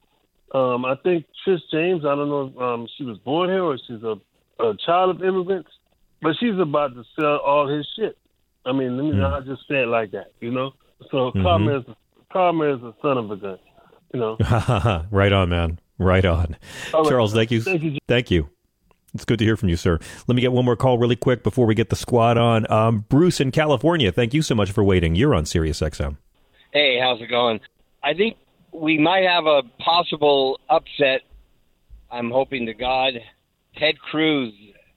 P: Um, I think Trish James, I don't know if um, she was born here or she's a, a child of immigrants, but she's about to sell all his shit. I mean, let me mm. I'll just say it like that, you know? So mm-hmm. Karma is Karma is a son of a gun, you know?
A: Right on, man. Right on. Right. Charles, thank you. Thank you. Thank you. It's good to hear from you, sir. Let me get one more call really quick before we get the squad on. Um, Bruce in California, thank you so much for waiting. You're on Sirius X M.
Q: Hey, how's it going? I think we might have a possible upset. I'm hoping to God. Ted Cruz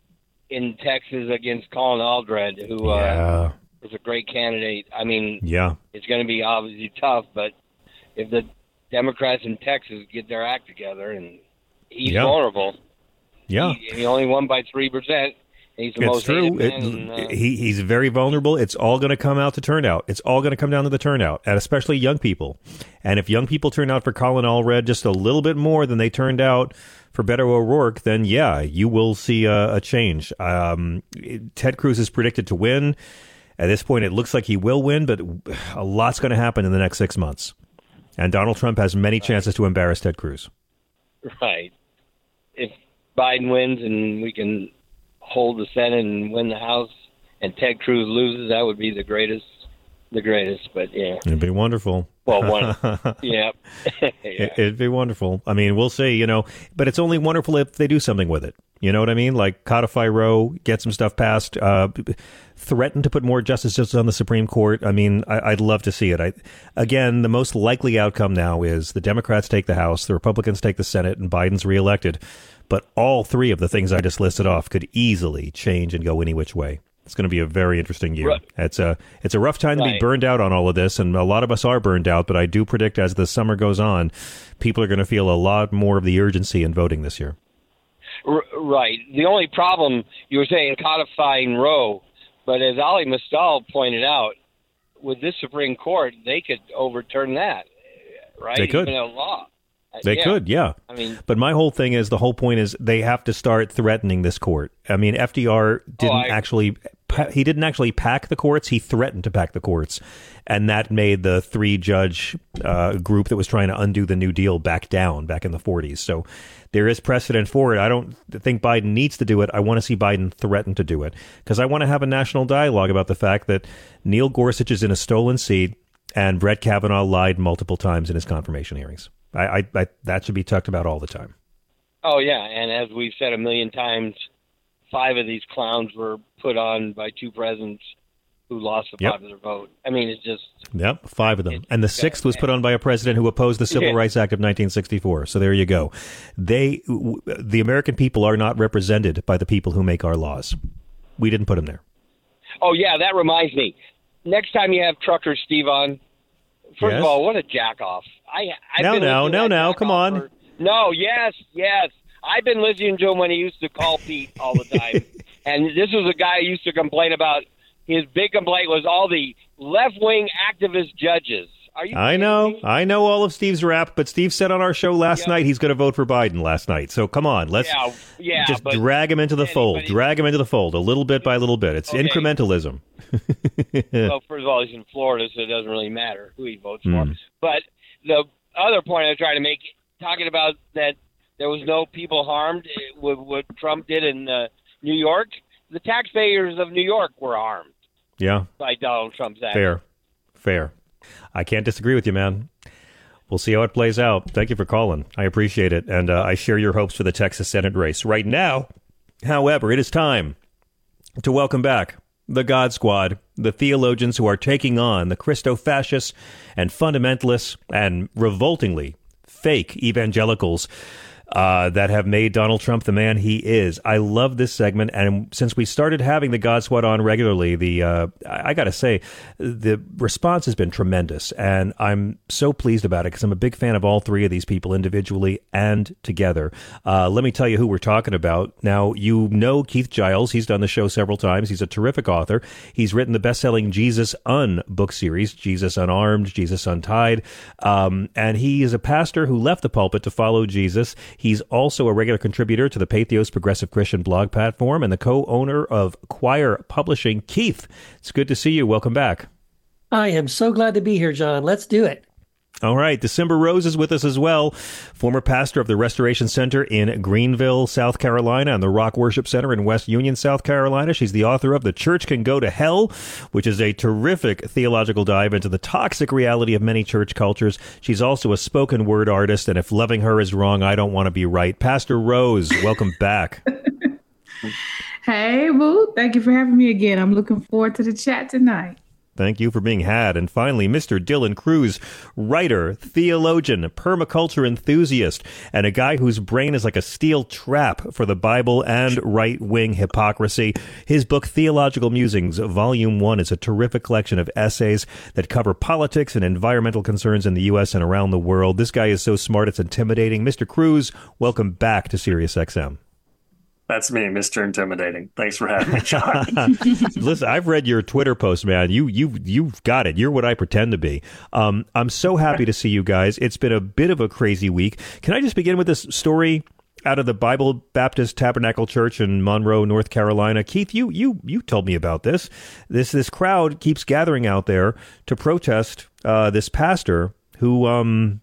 Q: in Texas against Colin Aldred, who yeah. uh, was a great candidate. I mean,
A: yeah,
Q: it's going to be obviously tough, but if the Democrats in Texas get their act together, and he's
A: yeah.
Q: vulnerable.
A: Yeah.
Q: He, he only won by three percent. He's the
A: it's
Q: most
A: true. It,
Q: in, uh,
A: he he's very vulnerable. It's all going to come out to turnout. It's all going to come down to the turnout, and especially young people. And if young people turn out for Colin Allred just a little bit more than they turned out for Beto O'Rourke, then yeah, you will see a, a change. Um, Ted Cruz is predicted to win. At this point, it looks like he will win, but a lot's going to happen in the next six months. And Donald Trump has many chances to embarrass Ted Cruz.
Q: Right. If Biden wins and we can hold the Senate and win the House, and Ted Cruz loses, that would be the greatest, the greatest. But yeah,
A: it'd be wonderful.
Q: Well, one, yeah, yeah.
A: It, it'd be wonderful. I mean, we'll see, you know, but it's only wonderful if they do something with it. You know what I mean? Like codify Roe, get some stuff passed, uh, threaten to put more justices on the Supreme Court. I mean, I, I'd love to see it. I, again, the most likely outcome now is the Democrats take the House, the Republicans take the Senate, and Biden's reelected. But all three of the things I just listed off could easily change and go any which way. It's going to be a very interesting year. Right. It's a it's a rough time to right. be burned out on all of this, and a lot of us are burned out. But I do predict as the summer goes on, people are going to feel a lot more of the urgency in voting this year.
Q: R- right. The only problem, you were saying codifying Roe, but as Ali Mistal pointed out, with this Supreme Court, they could overturn that, right?
A: They could.
Q: Even a law.
A: They
Q: yeah.
A: could, yeah.
Q: I mean,
A: but my whole thing is the whole point is they have to start threatening this court. I mean, F D R didn't oh, I, actually he didn't actually pack the courts. He threatened to pack the courts, and that made the three judge uh, group that was trying to undo the New Deal back down back in the forties. So there is precedent for it. I don't think Biden needs to do it. I want to see Biden threaten to do it because I want to have a national dialogue about the fact that Neil Gorsuch is in a stolen seat and Brett Kavanaugh lied multiple times in his confirmation hearings. I, I, I that should be talked about all the time.
Q: Oh, yeah. And as we've said a million times, five of these clowns were put on by two presidents who lost the yep. popular vote. I mean, it's just...
A: Yep, five of them. And the sixth was put on by a president who opposed the Civil yeah. Rights Act of nineteen sixty-four. So there you go. They, w- the American people are not represented by the people who make our laws. We didn't put them there.
Q: Oh, yeah, that reminds me. Next time you have Trucker Steve on, first
A: yes.
Q: of all, what a jack-off. I, I've
A: no,
Q: been
A: no, no, no, come on.
Q: For, no, yes, yes. I've been listening to him when he used to call Pete all the time. And this was a guy who used to complain about, his big complaint was all the left-wing activist judges. Are you
A: I know.
Q: Me?
A: I know all of Steve's rap, but Steve said on our show last yep. night he's going to vote for Biden last night. So come on, let's
Q: yeah, yeah,
A: just drag him into the fold. Drag him into the fold a little bit by little bit. It's okay. Incrementalism.
Q: Well, first of all, he's in Florida, so it doesn't really matter who he votes
A: mm.
Q: for. But the other point I was trying to make, talking about that there was no people harmed with what Trump did in uh, New York, the taxpayers of New York were harmed
A: yeah.
Q: by Donald Trump's action.
A: Fair. Fair. I can't disagree with you, man. We'll see how it plays out. Thank you for calling. I appreciate it. And uh, I share your hopes for the Texas Senate race. Right now, however, it is time to welcome back the God Squad, the theologians who are taking on the Christo-fascists and fundamentalists and revoltingly fake evangelicals uh, that have made Donald Trump the man he is. I love this segment, and since we started having the God Squad on regularly, the uh, I, I got to say, the response has been tremendous, and I'm so pleased about it because I'm a big fan of all three of these people individually and together. Uh, let me tell you who we're talking about. Now, you know Keith Giles. He's done the show several times. He's a terrific author. He's written the best-selling Jesus Un book series, Jesus Unarmed, Jesus Untied, um, and he is a pastor who left the pulpit to follow Jesus. He's also a regular contributor to the Patheos Progressive Christian blog platform and the co-owner of Choir Publishing. Keith, it's good to see you. Welcome back.
R: I am so glad to be here, John. Let's do it.
A: All right. December Rose is with us as well, former pastor of the Restoration Center in Greenville, South Carolina, and the Rock Worship Center in West Union, South Carolina. She's the author of The Church Can Go to Hell, which is a terrific theological dive into the toxic reality of many church cultures. She's also a spoken word artist, and if loving her is wrong, I don't want to be right. Pastor Rose, welcome back.
R: Hey, Boo. Thank you for having me again. I'm looking forward to the chat tonight.
A: Thank you for being had. And finally, Mister Dylan Cruz, writer, theologian, permaculture enthusiast, and a guy whose brain is like a steel trap for the Bible and right-wing hypocrisy. His book, Theological Musings, Volume one, is a terrific collection of essays that cover politics and environmental concerns in the U S and around the world. This guy is so smart, it's intimidating. Mister Cruz, welcome back to Sirius X M.
S: That's me, Mister Intimidating. Thanks for having me, John.
A: Listen, I've read your Twitter post, man. You, you, you've got it. You're what I pretend to be. Um, I'm so happy to see you guys. It's been a bit of a crazy week. Can I just begin with this story out of the Bible Baptist Tabernacle Church in Monroe, North Carolina? Keith, you, you, you told me about this. This, this crowd keeps gathering out there to protest uh, this pastor who, um,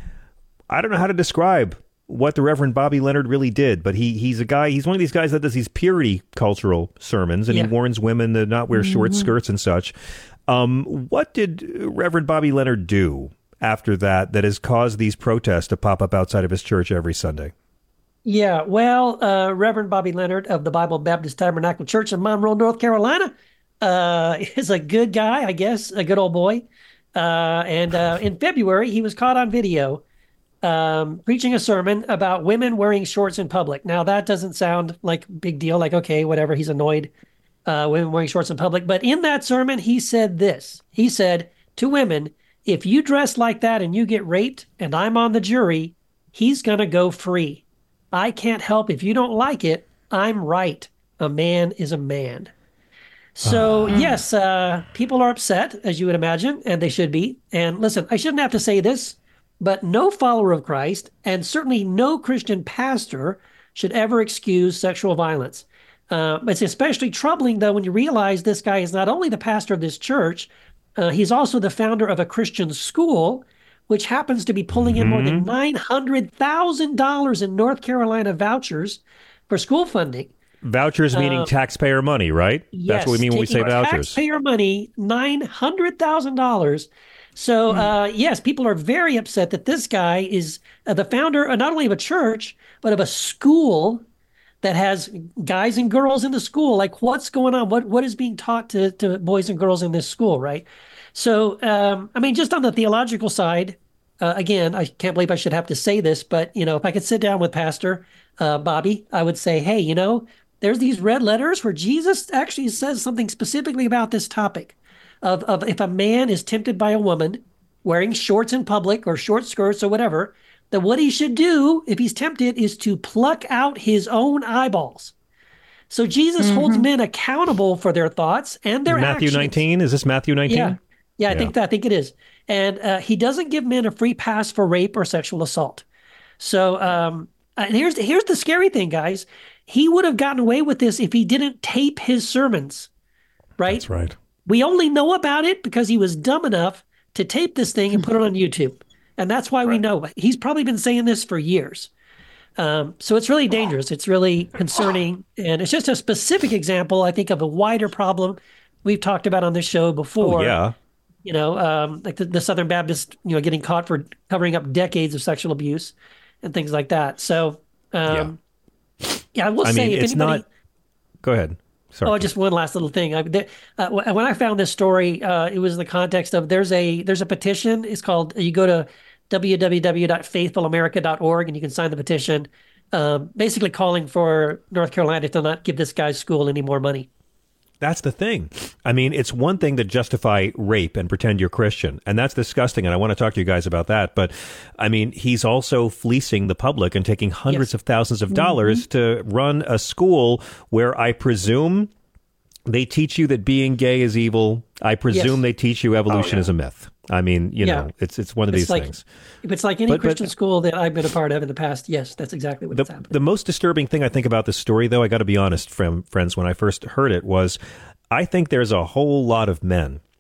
A: I don't know how to describe what the Reverend Bobby Leonard really did, but he he's a guy, he's one of these guys that does these purity cultural sermons, and yeah. he warns women to not wear short mm-hmm. skirts and such. Um, what did Reverend Bobby Leonard do after that that has caused these protests to pop up outside of his church every Sunday?
T: Yeah, well, uh, Reverend Bobby Leonard of the Bible Baptist Tabernacle Church in Monroe, North Carolina, uh, is a good guy, I guess, a good old boy. Uh, and uh, in February, he was caught on video Um, preaching a sermon about women wearing shorts in public. Now, that doesn't sound like a big deal, like, okay, whatever, he's annoyed, uh, women wearing shorts in public. But in that sermon, he said this. He said to women, if you dress like that and you get raped and I'm on the jury, he's going to go free. I can't help if you don't like it. I'm right. A man is a man. So, uh, yes, uh, people are upset, as you would imagine, and they should be. And listen, I shouldn't have to say this, but no follower of Christ, and certainly no Christian pastor, should ever excuse sexual violence. Uh, it's especially troubling, though, when you realize this guy is not only the pastor of this church, uh, he's also the founder of a Christian school, which happens to be pulling in more than nine hundred thousand dollars in North Carolina vouchers for school funding.
A: Vouchers meaning uh, taxpayer money, right?
T: Yes,
A: that's what we mean when we say vouchers.
T: Taxpayer money, nine hundred thousand dollars. So, uh, yes, people are very upset that this guy is uh, the founder uh, not only of a church, but of a school that has guys and girls in the school. Like, what's going on? What What is being taught to, to boys and girls in this school, right? So, um, I mean, just on the theological side, uh, again, I can't believe I should have to say this, but, you know, if I could sit down with Pastor uh, Bobby, I would say, hey, you know, there's these red letters where Jesus actually says something specifically about this topic. Of, of if a man is tempted by a woman wearing shorts in public or short skirts or whatever, then what he should do if he's tempted is to pluck out his own eyeballs. So Jesus mm-hmm. holds men accountable for their thoughts and their
A: Matthew
T: actions.
A: nineteen? Is this Matthew nineteen?
T: Yeah, yeah, I
A: yeah.
T: think that, I think it is. And uh, he doesn't give men a free pass for rape or sexual assault. So um, and here's here's the scary thing, guys. He would have gotten away with this if he didn't tape his sermons, right?
A: That's right.
T: We only know about it because he was dumb enough to tape this thing and put it on YouTube. And that's why right. we know. He's probably been saying this for years. Um, so it's really dangerous. It's really concerning. And it's just a specific example, I think, of a wider problem we've talked about on this show before.
A: Oh, yeah.
T: You know, um, like the, the Southern Baptist, you know, getting caught for covering up decades of sexual abuse and things like that. So, um, yeah. yeah, I will
A: I
T: say,
A: mean,
T: if
A: it's
T: anybody...
A: not... Go ahead. Sorry.
T: Oh, just one last little thing. I, there, uh, when I found this story, uh, it was in the context of there's a there's a petition. It's called, you go to w w w dot faithful america dot org and you can sign the petition, um, basically calling for North Carolina to not give this guy's school any more money.
A: That's the thing. I mean, it's one thing to justify rape and pretend you're Christian, and that's disgusting, and I want to talk to you guys about that. But, I mean, he's also fleecing the public and taking hundreds yes. of thousands of dollars mm-hmm. to run a school where I presume they teach you that being gay is evil. I presume yes. they teach you evolution oh, yeah. is a myth. I mean, you yeah. know, it's it's one of
T: it's
A: these
T: like,
A: things.
T: If it's like any but, Christian but, school that I've been a part of in the past, yes, that's exactly what
A: the,
T: it's happening.
A: The most disturbing thing I think about this story, though, I got to be honest, from friends, when I first heard it, was I think there's a whole lot of men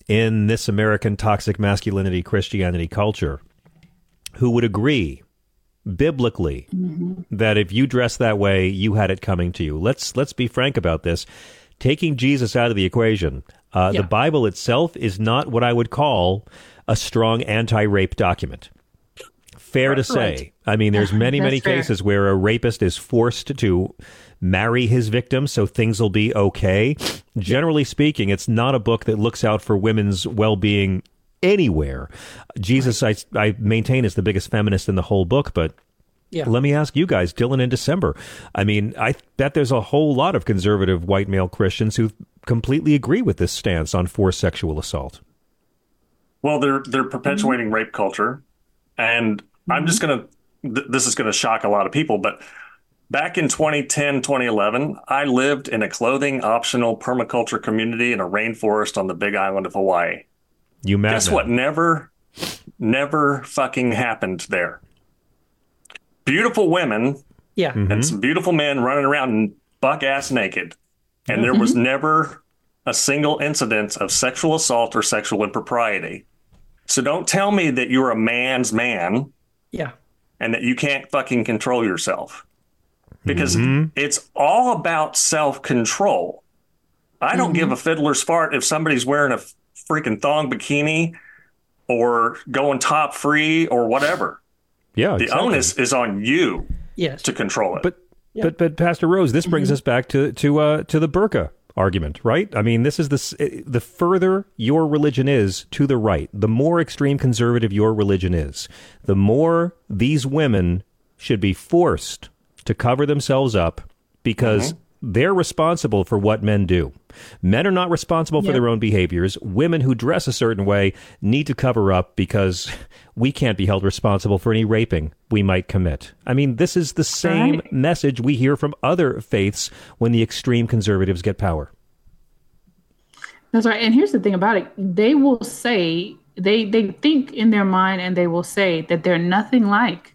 A: in this American toxic masculinity Christianity culture who would agree biblically mm-hmm. that if you dress that way, you had it coming to you. Let's let's be frank about this. Taking Jesus out of the equation, uh, yeah. the Bible itself is not what I would call a strong anti-rape document. Fair to say. Right. I mean, there's many, many fair. cases where a rapist is forced to marry his victim so things will be okay. Generally speaking, it's not a book that looks out for women's well-being anywhere. Jesus, right. I, I maintain, is the biggest feminist in the whole book, but yeah. let me ask you guys, Dylan and December, I mean, I bet there's a whole lot of conservative white male Christians who completely agree with this stance on forced sexual assault.
S: Well, they're they're perpetuating mm-hmm. rape culture, and mm-hmm. I'm just going to, th- this is going to shock a lot of people, but back in twenty ten, twenty eleven, I lived in a clothing optional permaculture community in a rainforest on the big island of Hawaii.
A: You mad
S: Guess
A: then?
S: what never, never fucking happened there? Beautiful women
T: yeah.
S: and
A: Mm-hmm.
S: some beautiful men running around buck ass naked. And there was never a single incident of sexual assault or sexual impropriety. So don't tell me that you're a man's man.
T: Yeah.
S: And that you can't fucking control yourself. Because
A: mm-hmm.
S: it's all about self-control. I don't
T: Mm-hmm.
S: give a fiddler's fart if somebody's wearing a freaking thong bikini or going top free or whatever.
A: Yeah,
S: the
A: exactly.
S: onus is on you
T: yes.
S: to control it.
A: But yeah. but but Pastor Rose, this brings mm-hmm. us back to to uh, to the burqa argument, right? I mean, this is the the further your religion is to the right, the more extreme conservative your religion is, the more these women should be forced to cover themselves up because mm-hmm. they're responsible for what men do. Men are not responsible for yep. their own behaviors. Women who dress a certain way need to cover up because we can't be held responsible for any raping we might commit. I mean, this is the same right. message we hear from other faiths when the extreme conservatives get power.
R: That's right. And here's the thing about it. They will say, they, they think in their mind and they will say that they're nothing like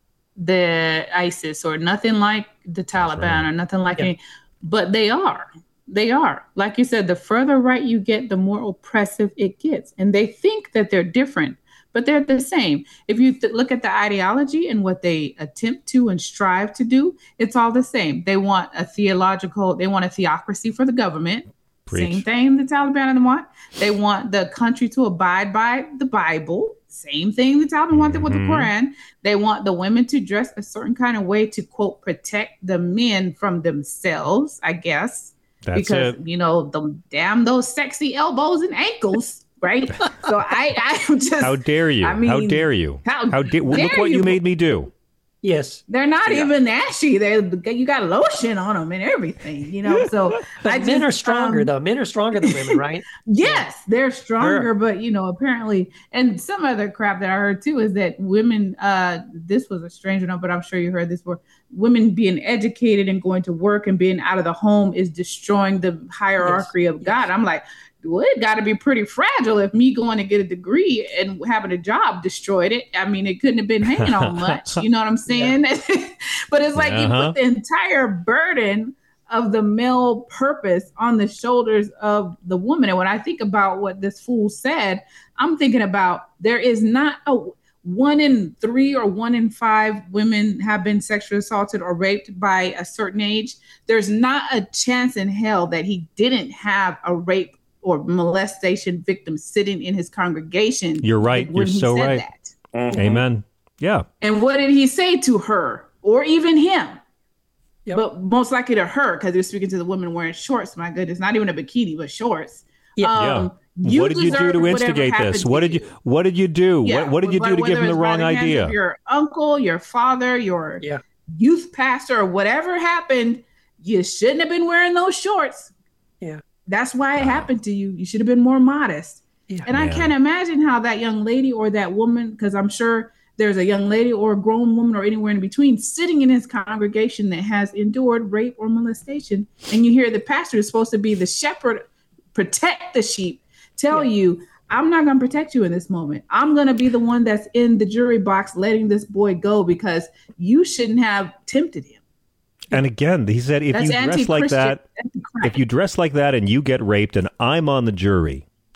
R: the ISIS or nothing like the Taliban right. or nothing like yeah. any, but they are. They are. Like you said, the further right you get, the more oppressive it gets. And they think that they're different, but they're the same. If you th- look at the ideology and what they attempt to and strive to do, it's all the same. They want a theological, they want a theocracy for the government. Preach. Same thing the Taliban want. They want the country to abide by the Bible. Same thing the Taliban wanted with the Quran. They want the women to dress a certain kind of way to, quote, protect the men from themselves, I guess.
A: That's
R: because,
A: it.
R: you know, the damn those sexy elbows and ankles, right? So I, I'm just.
A: How dare you?
R: I mean,
A: how dare you?
R: How
A: how da-
R: dare
A: Look what you,
R: you
A: made me do.
T: Yes.
R: They're not
T: yeah.
R: even ashy. They you got lotion on them and everything, you know. So
T: but
R: I
T: men
R: just,
T: are stronger
R: um,
T: though. Men are stronger than women, right?
R: Yes, they're stronger,
T: Sure.
R: but you know, apparently, and some other crap that I heard too is that women. Uh, this was a strange enough, but I'm sure you heard this before. Women being educated and going to work and being out of the home is destroying the hierarchy yes. of God. I'm like, well, it got to be pretty fragile if me going to get a degree and having a job destroyed it. I mean, it couldn't have been hanging on much. You know what I'm saying? Yeah. But it's like uh-huh. you put the entire burden of the male purpose on the shoulders of the woman. And when I think about what this fool said, I'm thinking about there is not a one in three or one in five women have been sexually assaulted or raped by a certain age. There's not a chance in hell that he didn't have a rape or molestation victim sitting in his congregation.
A: You're right. You're so right.
R: That.
A: Mm-hmm. Amen. Yeah.
R: And what did he say to her or even him?
T: Yep.
R: But most likely to her, because he was speaking to the women wearing shorts. My goodness, not even a bikini, but shorts.
T: Yeah.
R: Um,
A: yeah.
R: You
A: what did you do to instigate this? What did you What did you do?
R: Yeah.
A: What, what did you do to give him the wrong idea?
R: Your uncle, your father, your
T: yeah.
R: youth pastor, or whatever happened, you shouldn't have been wearing those shorts.
T: Yeah.
R: That's why it happened to you. You should have been more modest.
T: Yeah,
R: and
A: man.
R: I can't imagine how that young lady or that woman, because I'm sure there's a young lady or a grown woman or anywhere in between sitting in his congregation that has endured rape or molestation. And you hear the pastor is supposed to be the shepherd, protect the sheep, tell yeah. you, I'm not going to protect you in this moment. I'm going to be the one that's in the jury box letting this boy go because you shouldn't have tempted him.
A: And again, he said, if
R: That's
A: you dress like that, if you dress like that and you get raped and I'm on the jury,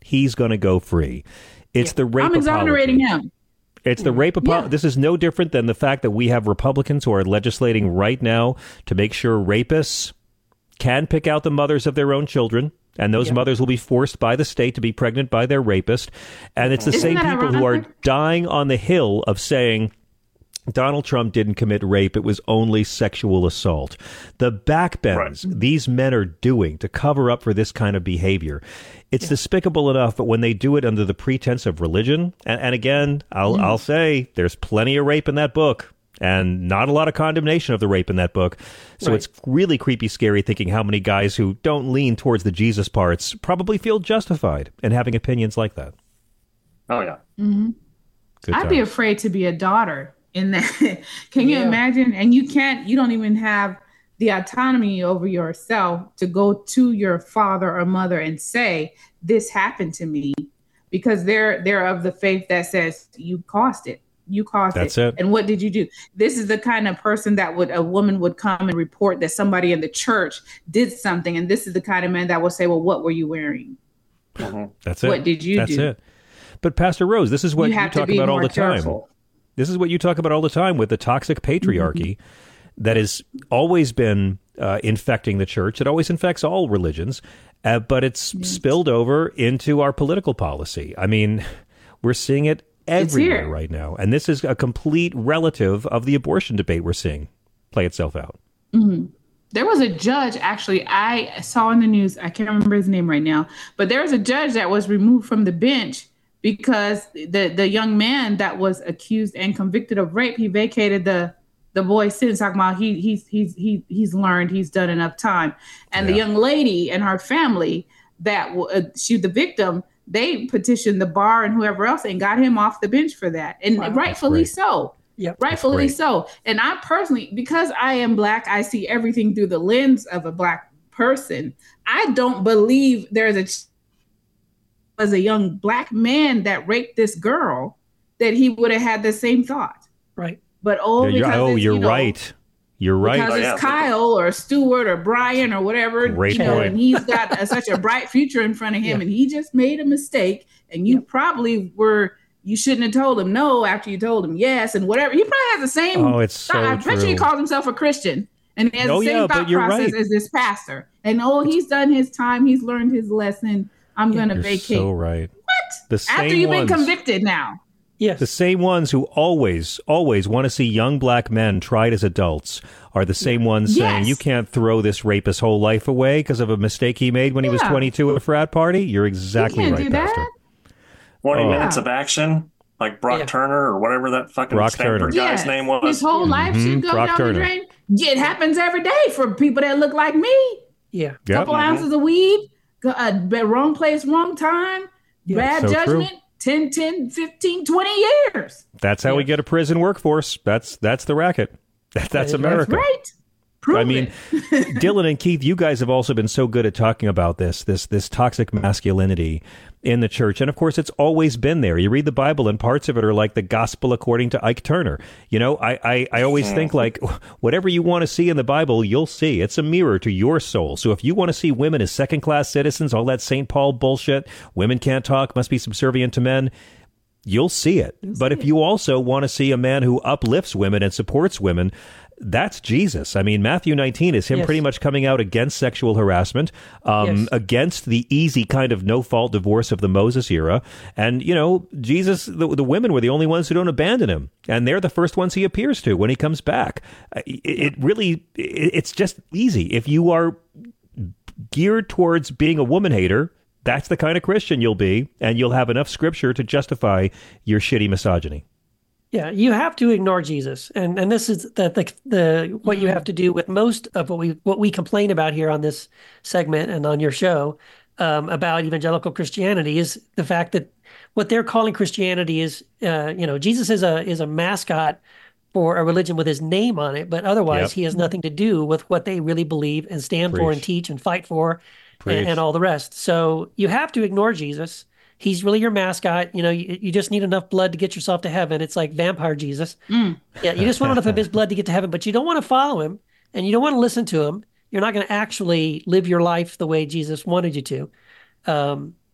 A: he's going to go free. It's yeah. the rape
R: I'm exonerating
A: apology.
R: him.
A: It's the rape apology. Yeah. This is no different than the fact that we have Republicans who are legislating right now to make sure rapists can pick out the mothers of their own children. And those yeah. mothers will be forced by the state to be pregnant by their rapist. And it's the
R: Isn't
A: same people
R: ironic?
A: who are dying on the hill of saying Donald Trump didn't commit rape. It was only sexual assault. The backbends right. these men are doing to cover up for this kind of behavior. It's yeah. despicable enough, but when they do it under the pretense of religion, and, and again, I'll, mm. I'll say there's plenty of rape in that book. And not a lot of condemnation of the rape in that book. So right. it's really creepy, scary thinking how many guys who don't lean towards the Jesus parts probably feel justified in having opinions like that.
S: Oh, yeah.
R: Mm-hmm.
A: Good
R: I'd
A: times.
R: be afraid to be a daughter in that. Can you
T: Yeah.
R: imagine? And you can't, you don't even have the autonomy over yourself to go to your father or mother and say, this happened to me, because they're, they're of the faith that says you caused it. You caused
A: That's
R: it.
A: it.
R: And what did you do? This is the kind of person that would, a woman would come and report that somebody in the church did something. And this is the kind of man that will say, well, what were you wearing?
S: Mm-hmm.
A: That's it.
R: What did you
A: That's
R: do?
A: it. But Pastor Rose, this is what
R: You
A: you,
R: have to
A: talk
R: be
A: about all
R: more
A: the time.
R: careful.
A: This is what you talk about all the time with the toxic patriarchy
R: Mm-hmm.
A: that has always been uh, infecting the church. It always infects all religions, uh, but it's
R: Yes.
A: spilled over into our political policy. I mean, we're seeing it everywhere
R: here.
A: right now. And this is a complete relative of the abortion debate we're seeing play itself out.
R: Mm-hmm. There was a judge, actually, I saw in the news, I can't remember his name right now, but there was a judge that was removed from the bench because the, the young man that was accused and convicted of rape, he vacated the the boy's sentence, talking about he, he's, he's, he, he's learned, he's done enough time. And
A: Yeah.
R: the young lady and her family that uh, she, the victim, they petitioned the bar and whoever else and got him off the bench for that. And
T: Wow.
R: rightfully
A: That's great.
R: so.
T: Yep.
R: Rightfully
A: great.
R: so. And I personally, because I am Black, I see everything through the lens of a Black person. I don't believe there's a as a young Black man that raped this girl that he would have had the same thought.
T: Right.
R: But oh,
A: Yeah, you're-
R: because
A: oh,
R: it's,
A: you're
R: you know,
A: right. You're right.
R: because
S: Oh,
R: it's
S: yeah.
R: Kyle or Stuart or Brian or whatever,
A: Great
R: you know,
A: point.
R: and he's got a, such a bright future in front of him,
T: Yeah.
R: and he just made a mistake, and you
T: Yeah.
R: probably were. You shouldn't have told him no after you told him yes, and whatever. He probably has the same.
A: Oh, it's so
R: I bet you he
A: true.
R: calls himself a Christian, and he has
A: Oh,
R: the same
A: yeah, but
R: thought
A: you're
R: process
A: right.
R: as this pastor. And oh, he's done his time. He's learned his lesson. I'm going to
A: You're
R: vacate.
A: so right.
R: What?
A: The
R: After
A: same
R: you've
A: ones.
R: been convicted now.
T: Yes.
A: The same ones who always, always want to see young Black men tried as adults are the same ones saying,
R: Yes.
A: you can't throw this rapist's whole life away because of a mistake he made when he was
R: Yeah.
A: twenty-two at a frat party. You're exactly
R: can't
A: right,
R: do that.
A: Pastor.
S: twenty
A: Oh.
S: minutes of action, like Brock
T: Yeah.
S: Turner or whatever that fucking
A: Brock
S: Stanford
A: Turner.
S: guy's
R: Yes.
S: name was.
R: His whole life
A: Mhm.
R: should go
A: Brock
R: down
A: Turner.
R: the drain. Yeah, it happens every day for people that look like me.
T: Yeah.
A: Yep.
R: Couple ounces of weed, go- uh, be- wrong place, wrong time, bad
A: so true.
R: judgment, ten, ten, fifteen, twenty years.
A: That's how we get a prison workforce. That's that's the racket. That, that's
T: is right.
A: America.
R: Right. Prove
A: I mean,
R: it.
A: Dylan and Keith, you guys have also been so good at talking about this, this, this toxic masculinity in the church. And of course, it's always been there. You read the Bible and parts of it are like the gospel according to Ike Turner. You know, I, I, I always think like whatever you want to see in the Bible, you'll see. It's a mirror to your soul. So if you want to see women as second class citizens, all that Saint Paul bullshit, women can't talk, must be subservient to men, you'll see it. But if you also want to see a man who uplifts women and supports women, that's Jesus. I mean, Matthew nineteen is him
T: Yes.
A: pretty much coming out against sexual harassment, um,
T: Yes.
A: against the easy kind of no-fault divorce of the Moses era. And, you know, Jesus, the, the women were the only ones who don't abandon him. And they're the first ones he appears to when he comes back. Uh, It, it really, it, it's just easy. If you are geared towards being a woman hater, that's the kind of Christian you'll be, and you'll have enough scripture to justify your shitty misogyny.
T: Yeah, you have to ignore Jesus, and and this is the the, the what you have to do with most of what we what we complain about here on this segment and on your show um, about evangelical Christianity is the fact that what they're calling Christianity is, uh, you know, Jesus is a is a mascot for a religion with his name on it, but otherwise
A: Yep.
T: he has nothing to do with what they really believe and stand for and
A: Preach.
T: teach and fight for
A: Preach.
T: and, and all the rest. So you have to ignore Jesus. He's really your mascot. You know, you, you just need enough blood to get yourself to heaven. It's like vampire Jesus.
R: Mm.
T: Yeah, you just want enough of his blood to get to heaven, but you don't want to follow him and you don't want to listen to him. You're not going to actually live your life the way Jesus wanted you to. Um,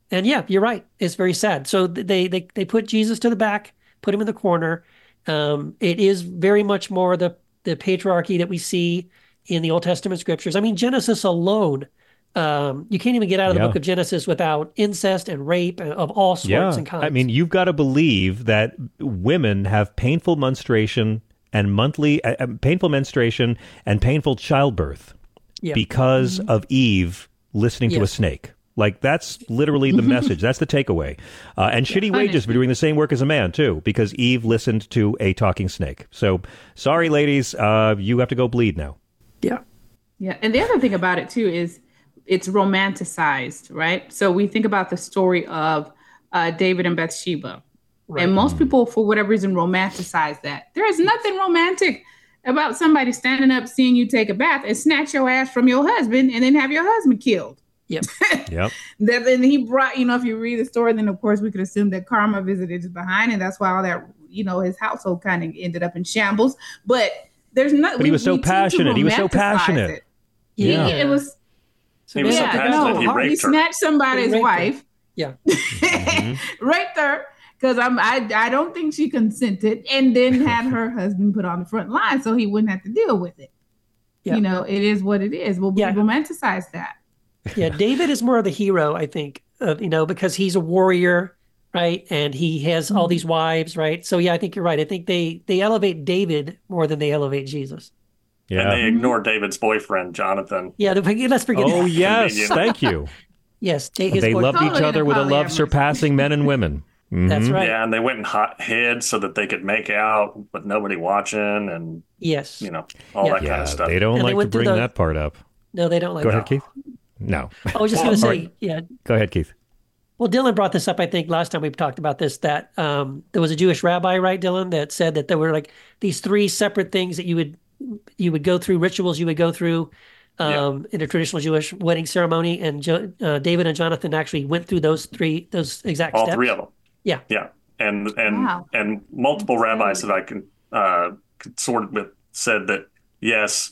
T: And yeah, you're right. It's very sad. So they they they put Jesus to the back, put him in the corner. Um, it is very much more the the patriarchy that we see in the Old Testament scriptures. I mean, Genesis alone, um, you can't even get out of the
A: Yeah.
T: book of Genesis without incest and rape of all sorts
A: Yeah,
T: and kinds.
A: I mean, you've got to believe that women have painful menstruation and monthly uh, uh, painful menstruation and painful childbirth
T: Yeah.
A: because
T: Mhm.
A: of Eve listening to a
T: Yes.
A: snake. Like, that's literally the message. That's the takeaway. Uh, and shitty wages for doing the same work as a man, too, because Eve listened to a talking snake. So, sorry, ladies, uh, you have to go bleed now.
T: Yeah.
R: Yeah. And the other thing about it, too, is it's romanticized, right? So we think about the story of uh, David and Bathsheba.
T: Right.
R: And most people, for whatever reason, romanticize that. There is nothing romantic about somebody standing up, seeing you take a bath and snatch your ass from your husband and then have your husband killed.
T: Yep.
A: Yep.
R: That then he brought, you know, if you read the story, then of course we could assume that karma visited his behind, and that's why all that, you know, his household kind of ended up in shambles. But there's not.
A: But he was so passionate. He was so passionate.
R: It.
A: Yeah.
R: He- it was.
S: He was so
R: yeah,
S: passionate,
R: no,
S: he raped
R: he
S: her.
R: snatched somebody's
T: He raped her.
R: wife,
T: Yeah.
R: raped her, because I'm I I don't think she consented, and then had her husband put on the front line so he wouldn't have to deal with it.
T: Yeah.
R: You know, it is what it is. We'll
T: Yeah.
R: romanticize that.
T: Yeah, David is more of the hero, I think, uh, you know, because he's a warrior, right? And he has all these wives, right? So yeah, I think you're right. I think they they elevate David more than they elevate Jesus.
A: Yeah.
S: And they ignore David's boyfriend, Jonathan.
T: Yeah, the- let's forget
A: Oh,
T: that.
A: yes.
S: Convenient.
A: Thank you.
T: Yes, they, his
A: They
T: boy-
A: loved each
R: Totally
A: other with a love
R: polyamorous.
A: surpassing men and women.
T: That's
A: Mhm.
T: right.
S: Yeah, and they went and hot hid so that they could make out with nobody watching, and
T: Yes.
S: you know all
T: Yeah.
S: that kind
A: Yeah,
S: of stuff.
A: they don't
T: And they
A: like to
T: went through
A: bring
T: the-
A: that part up.
T: No, they don't like
A: Go
T: that.
A: ahead, Keith. No.
T: I was just going to
A: All
T: say,
A: right.
T: yeah.
A: Go ahead, Keith.
T: Well, Dylan brought this up, I think, last time we talked about this, that um, there was a Jewish rabbi, right, Dylan, that said that there were like these three separate things that you would you would go through, rituals you would go through um, in a traditional Jewish wedding ceremony. And jo- uh, David and Jonathan actually went through those three, those exact
S: All
T: steps.
S: three of them.
T: Yeah.
S: Yeah, and and
R: Wow.
S: and multiple rabbis that I can uh, consorted with said that yes,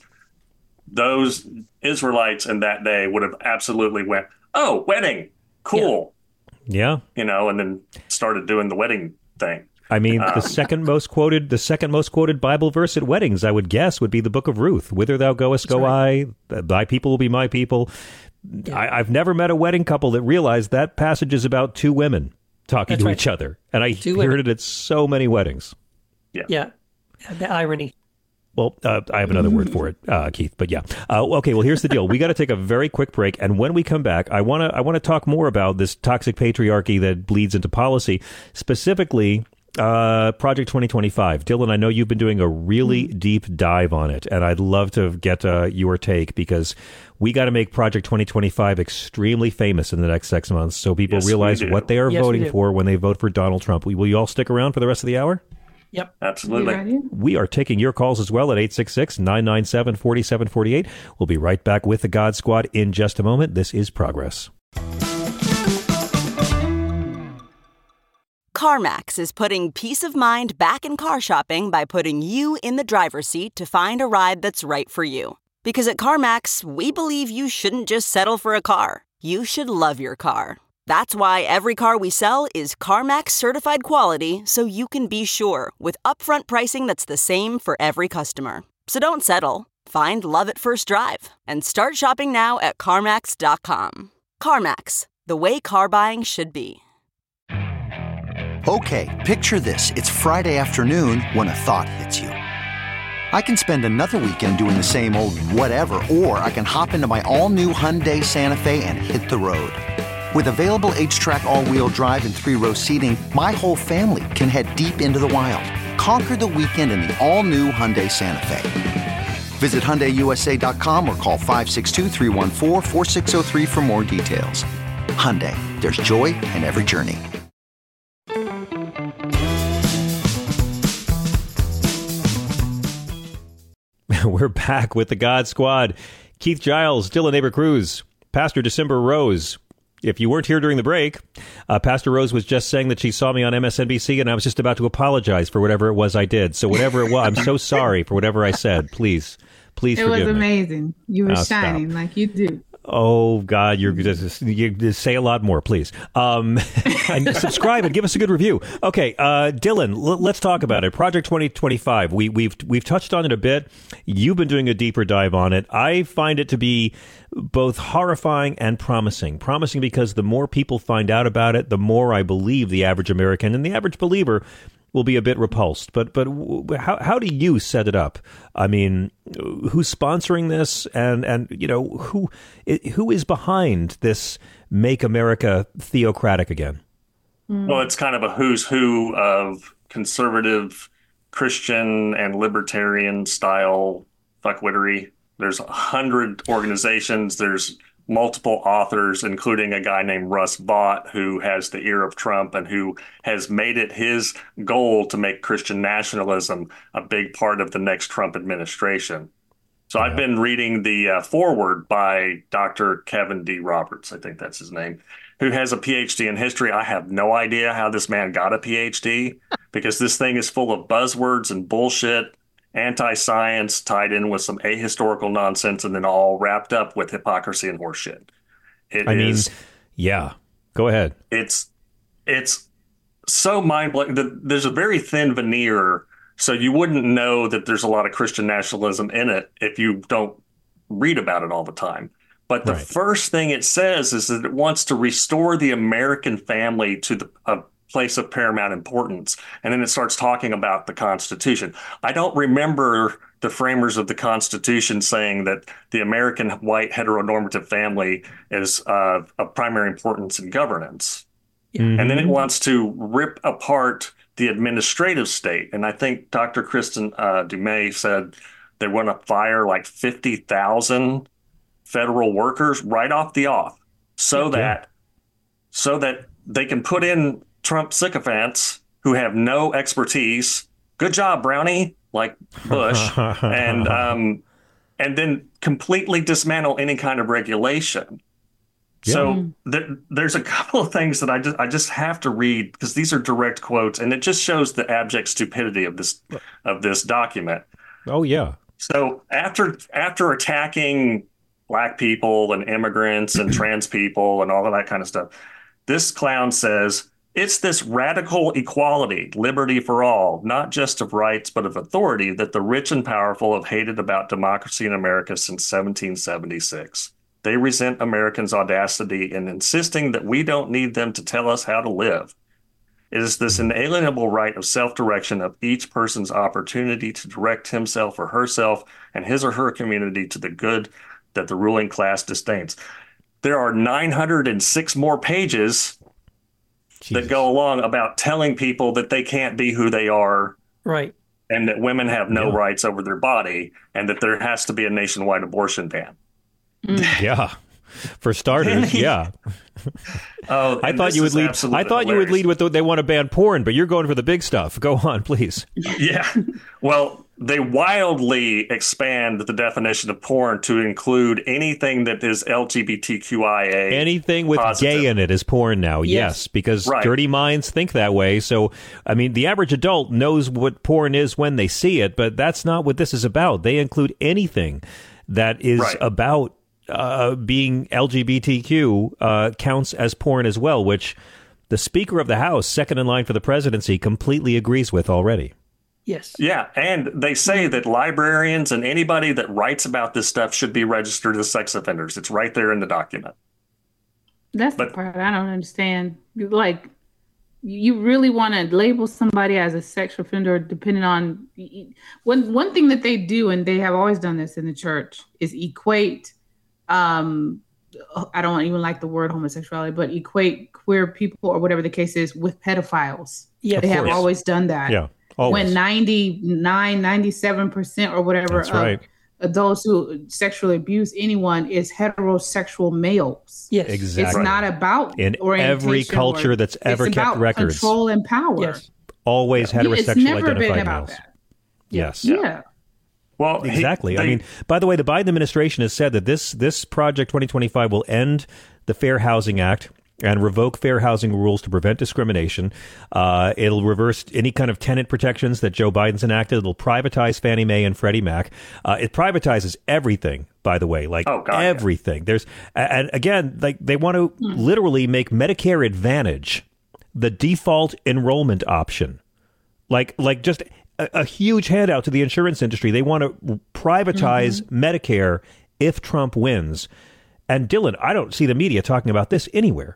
S: those Israelites in that day would have absolutely went, oh, wedding, cool,
A: Yeah.
S: you know, and then started doing the wedding thing.
A: I mean,
S: Um,
A: the second most quoted, the second most quoted Bible verse at weddings, I would guess, would be the Book of Ruth. Whither thou goest, go I. Thy people will be my people. I, I've never met a wedding couple that realized that passage is about two women talking
T: That's
A: to
T: right.
A: each other, and I
T: Two
A: heard
T: women.
A: it at so many weddings.
T: Yeah. The irony.
A: Well, uh, I have another word for it, uh, Keith. But yeah, uh, okay. Well, here's the deal: we got to take a very quick break, and when we come back, I want to I want to talk more about this toxic patriarchy that bleeds into policy, specifically uh, Project twenty twenty-five. Dylan, I know you've been doing a really deep dive on it, and I'd love to get uh, your take because we got to make Project twenty twenty-five extremely famous in the next six months, so people
S: Yes, we
A: realize
S: do.
A: what they are
T: Yes, we
A: voting
T: do.
A: for when they vote for Donald Trump. Will you all stick around for the rest of the hour?
T: Yep.
S: Absolutely.
R: You ready?
A: We are taking your calls as well at eight six six, nine nine seven, four seven four eight. We'll be right back with the God Squad in just a moment. This is Progress.
U: CarMax is putting peace of mind back in car shopping by putting you in the driver's seat to find a ride that's right for you. Because at CarMax, we believe you shouldn't just settle for a car. You should love your car. That's why every car we sell is CarMax certified quality, so you can be sure with upfront pricing that's the same for every customer. So don't settle. Find love at first drive and start shopping now at CarMax dot com. CarMax, the way car buying should be.
V: Okay, picture this. It's Friday afternoon when a thought hits you. I can spend another weekend doing the same old whatever, or I can hop into my all-new Hyundai Santa Fe and hit the road. With available H-Track all-wheel drive and three-row seating, my whole family can head deep into the wild. Conquer the weekend in the all-new Hyundai Santa Fe. Visit Hyundai U S A dot com or call five six two, three one four, four six zero three for more details. Hyundai, there's joy in every journey.
A: We're back with the God Squad. Keith Giles, Dylan Neighbor Cruz, Pastor December Rose. If you weren't here during the break, uh, Pastor Rose was just saying that she saw me on M S N B C, and I was just about to apologize for whatever it was I did. So whatever it was, I'm so sorry for whatever I said. Please, please
R: It was
A: forgive me.
R: amazing. You were
A: Oh, stop.
R: shining like you do.
A: Oh, God, you're just, you just say a lot more, please. Um, and subscribe and give us a good review. Okay, uh, Dylan, l- let's talk about it. Project twenty twenty-five. We, we've we've touched on it a bit. You've been doing a deeper dive on it. I find it to be both horrifying and promising. Promising because the more people find out about it, the more I believe the average American and the average believer will be a bit repulsed. But but how how do you set it up? I mean, who's sponsoring this, and and you know who who is behind this Make America Theocratic Again?
S: Well, it's kind of a who's who of conservative, Christian, and libertarian style fuckwittery. There's a hundred organizations. There's multiple authors, including a guy named Russ Vought, who has the ear of Trump and who has made it his goal to make Christian nationalism a big part of the next Trump administration. So yeah. I've been reading the uh, foreword by Doctor Kevin D. Roberts, I think that's his name, who has a P H D in history. I have no idea how this man got a P H D because this thing is full of buzzwords and bullshit, anti-science tied in with some ahistorical nonsense, and then all wrapped up with hypocrisy and horseshit. It
A: I
S: is,
A: mean, yeah, go ahead.
S: It's it's so mind-blowing. There's a very thin veneer, so you wouldn't know that there's a lot of Christian nationalism in it if you don't read about it all the time. But the right. first thing it says is that it wants to restore the American family to the uh, place of paramount importance. And then it starts talking about the Constitution. I don't remember the framers of the Constitution saying that the American white heteronormative family is uh, of primary importance in governance. Mm-hmm. And then it wants to rip apart the administrative state. And I think Doctor Kristen uh, Dumais said they want to fire like fifty thousand federal workers right off the off so yeah. that so that they can put in Trump sycophants who have no expertise. Good job, Brownie, like Bush, and um, and then completely dismantle any kind of regulation. Yeah. So th- there's a couple of things that I just I just have to read because these are direct quotes, and it just shows the abject stupidity of this of this document.
A: Oh yeah.
S: So after after attacking Black people and immigrants and trans people and all of that kind of stuff, this clown says it's this radical equality, liberty for all, not just of rights, but of authority that the rich and powerful have hated about democracy in America since seventeen seventy-six. They resent Americans' audacity in insisting that we don't need them to tell us how to live. It is this inalienable right of self-direction of each person's opportunity to direct himself or herself and his or her community to the good that the ruling class disdains. There are nine hundred six more pages Jesus. that go along about telling people that they can't be who they are.
T: Right.
S: And that women have no
A: yeah.
S: rights over their body and that there has to be a nationwide abortion ban.
A: Mm. Yeah. For starters, yeah.
S: Oh,
A: I thought you would lead. I thought
S: hilarious.
A: you would lead with the, they want to ban porn, but you're going for the big stuff. Go on, please.
S: Yeah. Well, they wildly expand the definition of porn to include anything that is L G B T Q I A.
A: Anything with
S: positive.
A: gay in it is porn now. Yes, yes because
S: right.
A: dirty minds think that way. So, I mean, the average adult knows what porn is when they see it, but that's not what this is about. They include anything that is
S: right.
A: about uh, being L G B T Q uh, counts as porn as well, which the Speaker of the House, second in line for the presidency, completely agrees with already.
T: Yes.
S: Yeah, and they say that librarians and anybody that writes about this stuff should be registered as sex offenders. It's right there in the document.
R: That's
S: but,
R: the part I don't understand. Like, you really want to label somebody as a sex offender depending on... One, one thing that they do, and they have always done this in the church, is equate... Um, I don't even like the word homosexuality, but equate queer people or whatever the case is with pedophiles.
T: Yeah,
R: they have always done that.
A: Yeah. Always.
R: When ninety-nine, ninety-seven percent or whatever
A: That's
R: of
A: right.
R: adults who sexually abuse anyone is heterosexual males.
T: Yes.
A: Exactly.
R: It's not about
A: in every culture
R: or,
A: that's ever
R: it's
A: kept
R: about
A: records.
R: Control and power.
T: Yes.
A: Always
R: Yeah,
A: heterosexual
R: it's never
A: identified
R: been about
A: males.
R: that.
A: Yes.
R: Yeah. yeah.
S: Well,
A: exactly.
S: He, they,
A: I mean, by the way, the Biden administration has said that this this Project twenty twenty-five will end the Fair Housing Act and revoke fair housing rules to prevent discrimination. Uh, it'll reverse any kind of tenant protections that Joe Biden's enacted. It'll privatize Fannie Mae and Freddie Mac. Uh, it privatizes everything by the way, like
S: oh, God,
A: everything. Yeah. There's, and again, like they want to mm. literally make Medicare Advantage the default enrollment option. Like, like just a, a huge handout to the insurance industry. They want to privatize mm-hmm. Medicare if Trump wins. And Dylan, I don't see the media talking about this anywhere.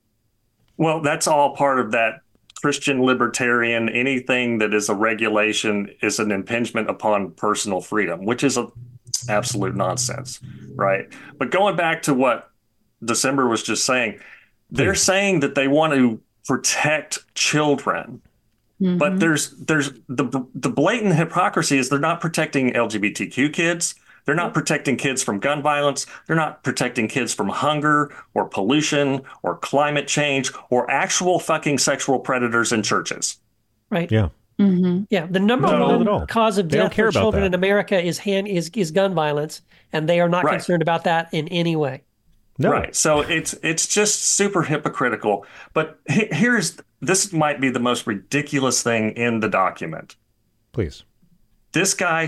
S: Well, that's all part of that Christian libertarian. Anything that is a regulation is an impingement upon personal freedom, which is a absolute nonsense, right? But going back to what December was just saying, they're saying that they want to protect children. Mm-hmm. But there's there's the the blatant hypocrisy is they're not protecting L G B T Q kids. They're not protecting kids from gun violence. They're not protecting kids from hunger or pollution or climate change or actual fucking sexual predators in churches.
T: Right.
A: Yeah.
T: Mm-hmm. Yeah. The number
A: no,
T: one cause of death for children that. in America is hand is is gun violence, and they are not right. concerned about that in any way.
A: No.
S: Right. So it's it's just super hypocritical. But he, here's this might be the most ridiculous thing in the document.
A: Please.
S: This guy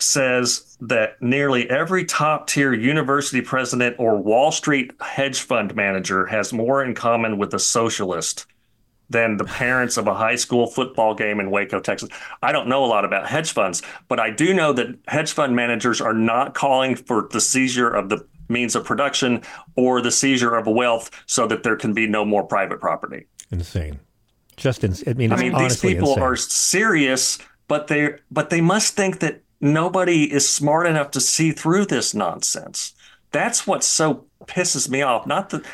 S: says that nearly every top tier university president or Wall Street hedge fund manager has more in common with a socialist than the parents of a high school football game in Waco, Texas. I don't know a lot about hedge funds, but I do know that hedge fund managers are not calling for the seizure of the means of production or the seizure of wealth so that there can be no more private property.
A: Insane. Just ins- I mean,
S: I mean, these people
A: insane.
S: are serious, but they but they must think that nobody is smart enough to see through this nonsense. That's what so pisses me off. Not the,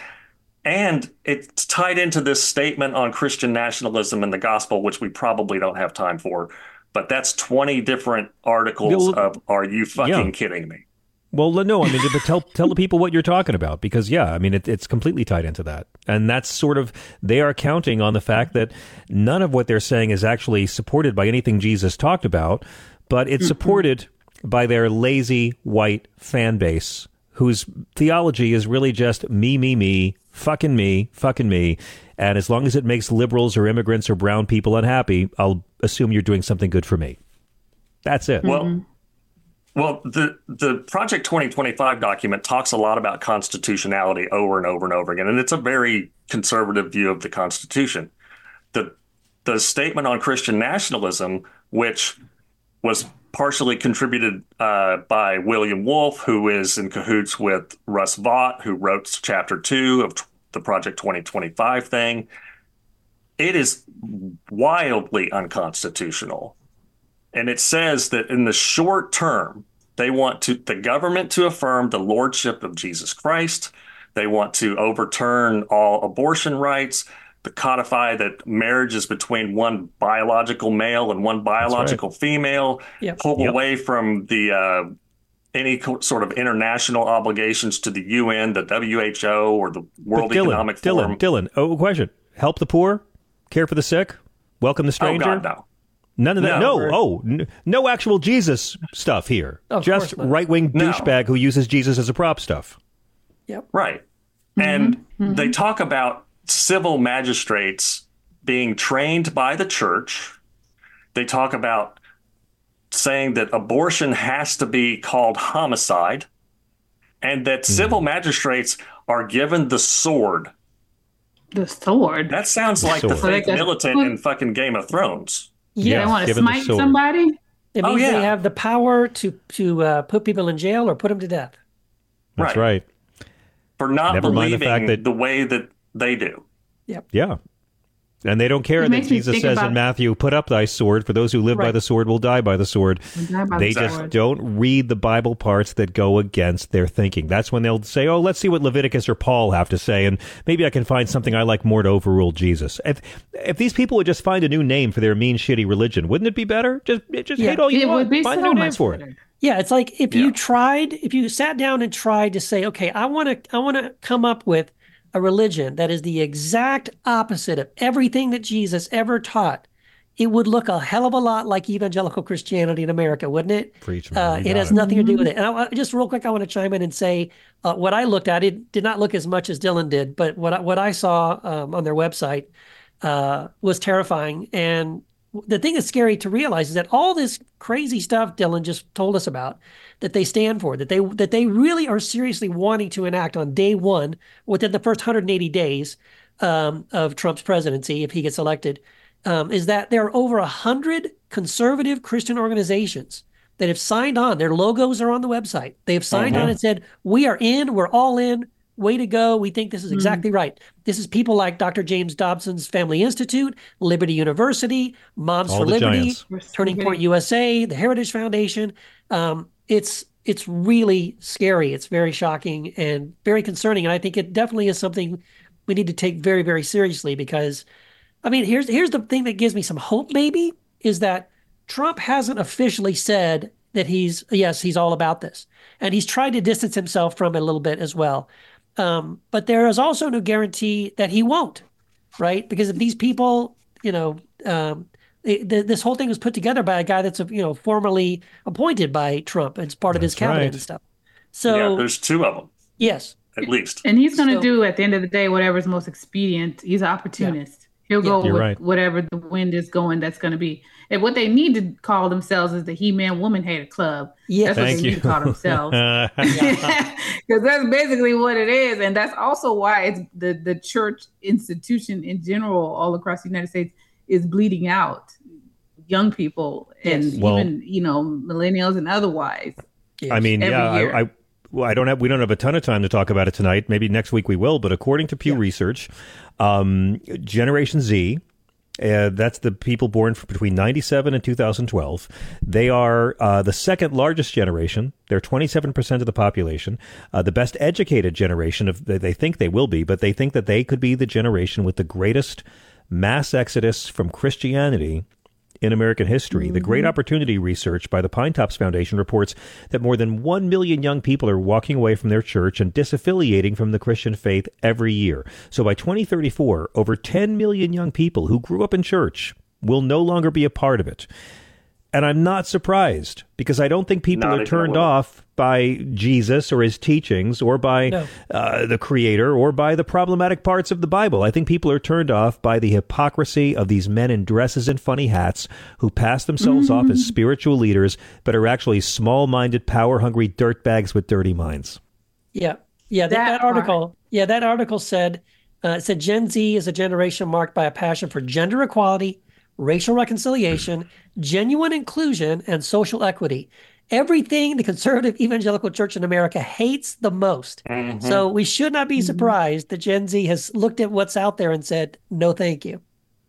S: and it's tied into this statement on Christian nationalism and the gospel, which we probably don't have time for. But that's twenty different articles You'll, of, are you fucking yeah. kidding me?
A: Well, no, I mean, but tell tell the people what you're talking about, because, yeah, I mean, it, it's completely tied into that. And that's sort of, they are counting on the fact that none of what they're saying is actually supported by anything Jesus talked about, but it's supported mm-hmm. by their lazy white fan base, whose theology is really just me, me, me, fucking me, fucking me. And as long as it makes liberals or immigrants or brown people unhappy, I'll assume you're doing something good for me. That's it.
S: Well, mm-hmm. Well, the, the Project twenty twenty-five document talks a lot about constitutionality over and over and over again, and it's a very conservative view of the Constitution. The the statement on Christian nationalism, which was partially contributed uh, by William Wolfe, who is in cahoots with Russ Vought, who wrote chapter two of t- the Project twenty twenty-five thing, it is wildly unconstitutional. And it says that in the short term, they want to the government to affirm the lordship of Jesus Christ. They want to overturn all abortion rights, to codify that marriage is between one biological male and one biological right. female, yep. pull yep. away from the uh, any co- sort of international obligations to the U N, the W H O, or the World
A: Dylan,
S: Economic
A: Dylan,
S: Forum.
A: Dylan, oh, question. Help the poor, care for the sick, welcome the stranger?
S: Oh, God, no.
A: None of that. No.
S: no.
A: Oh, n- no actual Jesus stuff here.
T: Of
A: Just right-wing
S: no.
A: douchebag who uses Jesus as a prop stuff.
T: Yep.
S: Right. Mm-hmm. And mm-hmm. they talk about civil magistrates being trained by the church. They talk about saying that abortion has to be called homicide, and that mm. civil magistrates are given the sword.
R: The sword?
S: That sounds like the, the fake like militant in fucking Game of Thrones.
R: Yeah,
T: yeah.
R: They want to smite somebody?
T: It means oh, yeah. they have the power to, to uh, put people in jail or put them to death.
A: That's right. right.
S: For not
A: Never
S: believing
A: mind the, fact that,
S: the way that they do.
T: Yep.
A: Yeah. And they don't care
R: it
A: that Jesus says
R: about...
A: in Matthew, put up thy sword, for those who live
R: right.
A: by the sword will die by the sword.
R: By
A: they
R: the
A: just
R: sword.
A: don't read the Bible parts that go against their thinking. That's when they'll say, oh, let's see what Leviticus or Paul have to say, and maybe I can find something I like more to overrule Jesus. If if these people would just find a new name for their mean, shitty religion, wouldn't it be better? Just just
T: yeah.
A: hate all you
R: it
A: want.
R: Would be
A: find
R: so
A: a new name for
R: better.
A: it.
T: Yeah, it's like if
S: yeah.
T: you tried, if you sat down and tried to say, okay, I want to I want to come up with a religion that is the exact opposite of everything that Jesus ever taught, it would look a hell of a lot like evangelical Christianity in America, wouldn't it?
A: Preach, man.
T: Uh, it has
A: it.
T: nothing to do with it. And I, just real quick, I want to chime in and say uh, what I looked at, it did not look as much as Dylan did, but what I, what I saw um, on their website uh, was terrifying. And the thing that's scary to realize is that all this crazy stuff Dylan just told us about, that they stand for, that they that they really are seriously wanting to enact on day one within the first one hundred eighty days um, of Trump's presidency, if he gets elected, um, is that there are over a hundred conservative Christian organizations that have signed on. Their logos are on the website. They have signed
B: Uh-huh.
T: on and said, "We are in. We're all in. Way to go. We think this is exactly right." This is people like Doctor James Dobson's Family Institute, Liberty University, Moms
A: All
T: for
A: the
T: Liberty,
A: giants.
T: Turning Point U S A, the Heritage Foundation. Um, it's it's really scary. It's very shocking and very concerning. And I think it definitely is something we need to take very, very seriously because, I mean, here's here's the thing that gives me some hope maybe, is that Trump hasn't officially said that he's, yes, he's all about this. And he's tried to distance himself from it a little bit as well. Um, but there is also no guarantee that he won't, right? Because if these people, you know, um, it, the, this whole thing was put together by a guy that's, you know, formerly appointed by Trump as part of his cabinet
S: right.
T: and stuff. So
S: yeah, there's two of them.
T: Yes.
S: At least.
R: And he's going to
T: So-
R: do at the end of the day whatever's most expedient. He's an opportunist. He'll go
A: You're
R: with
A: right.
R: whatever the wind is going. That's going to be. And what they need to call themselves is the He-Man Woman Hater Club.
T: Yeah,
R: that's what
A: Thank
R: they
A: you.
R: need to call themselves. Because that's basically what it is, and that's also why it's the the church institution in general all across the United States is bleeding out young people and
A: Yes. Well-
R: even you know millennials and otherwise.
A: I mean,
R: Every
A: yeah,
R: year.
A: I, I, well, I don't have, we don't have a ton of time to talk about it tonight. Maybe next week we will. But according to Pew Research, um, Generation Z, uh, that's the people born f- between ninety-seven and two thousand twelve. They are uh, the second largest generation. They're twenty-seven percent of the population. Uh, the best educated generation of they, they think they will be, but they think that they could be the generation with the greatest mass exodus from Christianity in American history. The Great Opportunity Research by the Pine Tops Foundation reports that more than one million young people are walking away from their church and disaffiliating from the Christian faith every year. So by twenty thirty-four, over ten million young people who grew up in church will no longer be a part of it. And I'm not surprised, because I don't think people
S: Not
A: are
S: even a
A: turned
S: little.
A: off by Jesus or his teachings or by
T: No.
A: uh, the Creator or by the problematic parts of the Bible. I think people are turned off by the hypocrisy of these men in dresses and funny hats who pass themselves off as spiritual leaders, but are actually small-minded, power-hungry dirtbags with dirty minds.
T: Yeah, yeah. That,
R: That
T: that article, yeah, that article said uh, it said Gen Z is a generation marked by a passion for gender equality, racial reconciliation, genuine inclusion, and social equity. Everything the conservative evangelical church in America hates the most.
S: Mhm.
T: So we should not be surprised that Gen Z has looked at what's out there and said, "No, thank you."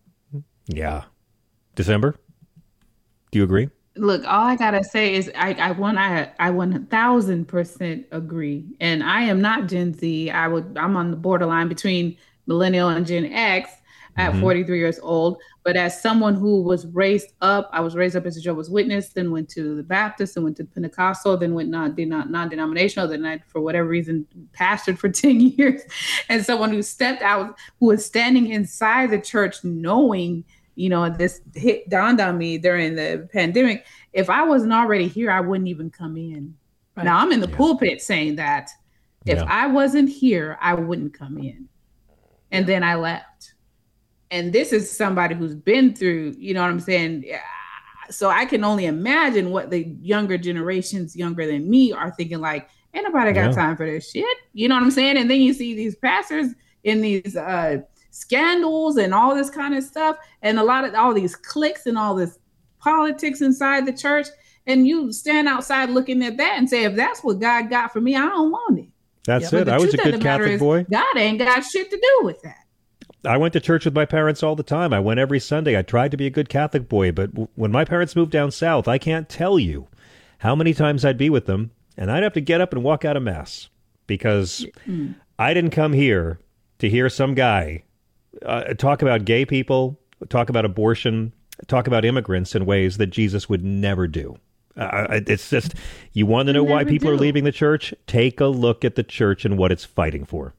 A: Yeah. December? Do you agree?
R: Look, all I gotta say is I I one I I one thousand percent agree, and I am not Gen Z. I would I'm on the borderline between millennial and Gen X at
A: Mhm.
R: forty-three years old. But as someone who was raised up, I was raised up as a Jehovah's Witness, then went to the Baptist, then went to Pentecostal, then went non non denominational, then I for whatever reason pastored for ten years, and someone who stepped out, who was standing inside the church, knowing. You know, this hit dawned on me during the pandemic. If I wasn't already here, I wouldn't even come in.
T: Right.
R: Now I'm in the pulpit saying that if
A: Yeah.
R: I wasn't here, I wouldn't come in. And then I left. And this is somebody who's been through, you know what I'm saying? Yeah. So I can only imagine what the younger generations, younger than me, are thinking like, ain't nobody got
A: Yeah.
R: time for this shit. You know what I'm saying? And then you see these pastors in these uh scandals and all this kind of stuff, and a lot of all these cliques and all this politics inside the church, and you stand outside looking at that and say, if that's what God got for me, I don't want it.
A: That's
R: But
A: it.
R: the
A: I was a
R: truth of
A: good
R: the matter
A: Catholic
R: is,
A: boy.
R: God ain't got shit to do with that.
A: I went to church with my parents all the time. I went every Sunday. I tried to be a good Catholic boy, but w- when my parents moved down south, I can't tell you how many times I'd be with them, and I'd have to get up and walk out of Mass because
R: Mm.
A: I didn't come here to hear some guy uh, talk about gay people, talk about abortion, talk about immigrants in ways that Jesus would never do. Uh, it's just, you want to know why
R: Never
A: people are
R: do.
A: leaving the church? Take a look at the church and what it's fighting for.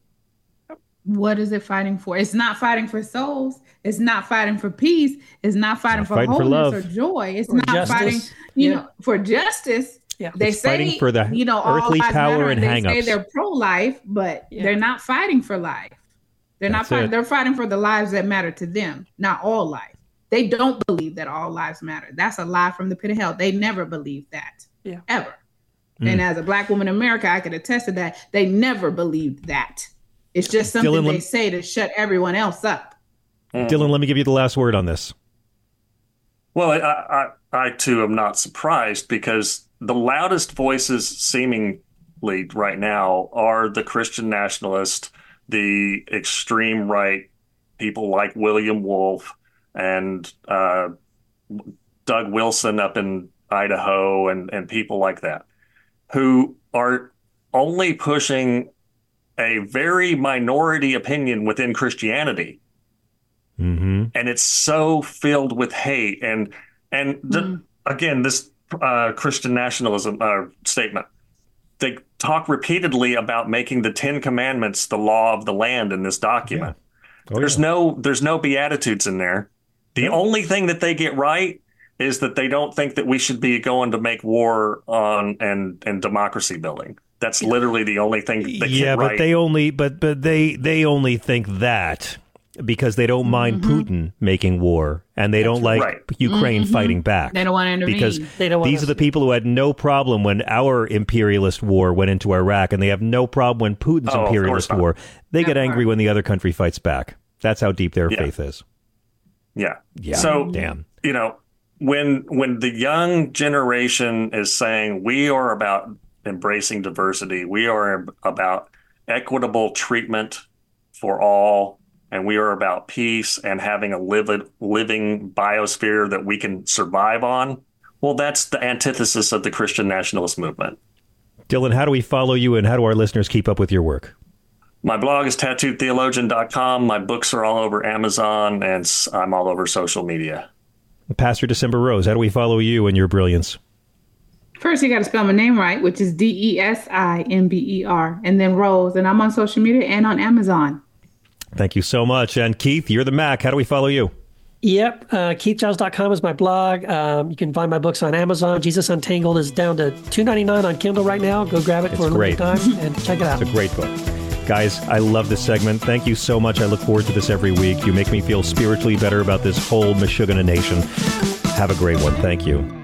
R: What is it fighting for? It's not fighting for souls. It's not fighting for peace. It's not fighting
A: not
R: for
A: fighting for
R: wholeness
A: love.
R: or joy. It's
T: Or
R: not
T: justice.
R: fighting, you
T: Yeah.
R: know, for justice.
T: Yeah.
R: They
A: It's
R: say
A: fighting for the
R: you know, all
A: earthly
R: lives
A: power
R: matter,
A: and
R: they
A: hang-ups.
R: say they're pro-life, but
T: Yeah.
R: they're not fighting for life. They're
A: That's
R: not fighting.
A: it.
R: They're fighting for the lives that matter to them, not all life. They don't believe that all lives matter. That's a lie from the pit of hell. They never believed that,
T: yeah.
R: ever.
A: Mm.
R: And as a black woman in America, I can attest to that. They never believed that. It's just something
A: Dylan,
R: they
A: let-
R: say to shut everyone else up.
A: Dylan, let me give you the last word on this.
S: Well, I, I, I too am not surprised because the loudest voices seemingly right now are the Christian nationalists, the extreme right, people like William Wolf and uh, Doug Wilson up in Idaho and, and people like that, who are only pushing a very minority opinion within Christianity.
A: Mm-hmm.
S: And it's so filled with hate. And and the,
R: Mm-hmm.
S: again, this uh, Christian nationalism uh, statement, they talk repeatedly about making the Ten Commandments the law of the land in this document.
A: Yeah. Oh,
S: there's
A: yeah.
S: no there's no Beatitudes in there. The only thing that they get right is that they don't think that we should be going to make war on and, and democracy building. That's literally the only thing they
A: yeah,
S: get
A: but
S: right.
A: they only but but they they only think that because they don't mind
R: Mm-hmm.
A: Putin making war and they don't like
S: right.
A: Ukraine
R: Mhm.
A: fighting back.
R: They don't want to intervene.
A: Because
T: They don't want
A: these
T: us
A: are the
T: to-
A: people who had no problem when our imperialist war went into Iraq, and they have no problem when Putin's
S: Oh, of
A: imperialist
S: course not.
A: war. They get
R: That
A: angry
R: part.
A: when the other country fights back. That's how deep their
S: Yeah.
A: faith is.
S: Yeah.
A: Yeah.
S: So,
A: damn.
S: you know, when when the young generation is saying we are about embracing diversity, we are about equitable treatment for all, and we are about peace and having a livid, living biosphere that we can survive on, well, that's the antithesis of the Christian nationalist movement.
A: Dylan, how do we follow you and how do our listeners keep up with your work?
S: My blog is tattooed theologian dot com. My books are all over Amazon, and s- I'm all over social media.
A: Pastor December Rose, how do we follow you and your brilliance?
R: First, you got to spell my name right, which is D E S I M B E R, and then Rose. And I'm on social media and on Amazon.
A: Thank you so much. And Keith, you're the Mac. How do we follow you?
T: Yep. Uh, Keith Giles dot com is my blog. Um, you can find my books on Amazon. Jesus Untangled is down to two ninety-nine on Kindle right now. Go grab it
A: It's
T: for a
A: great.
T: limited time and check it out.
A: It's a great book. Guys, I love this segment. Thank you so much. I look forward to this every week. You make me feel spiritually better about this whole Meshuggah nation. Have a great one. Thank you.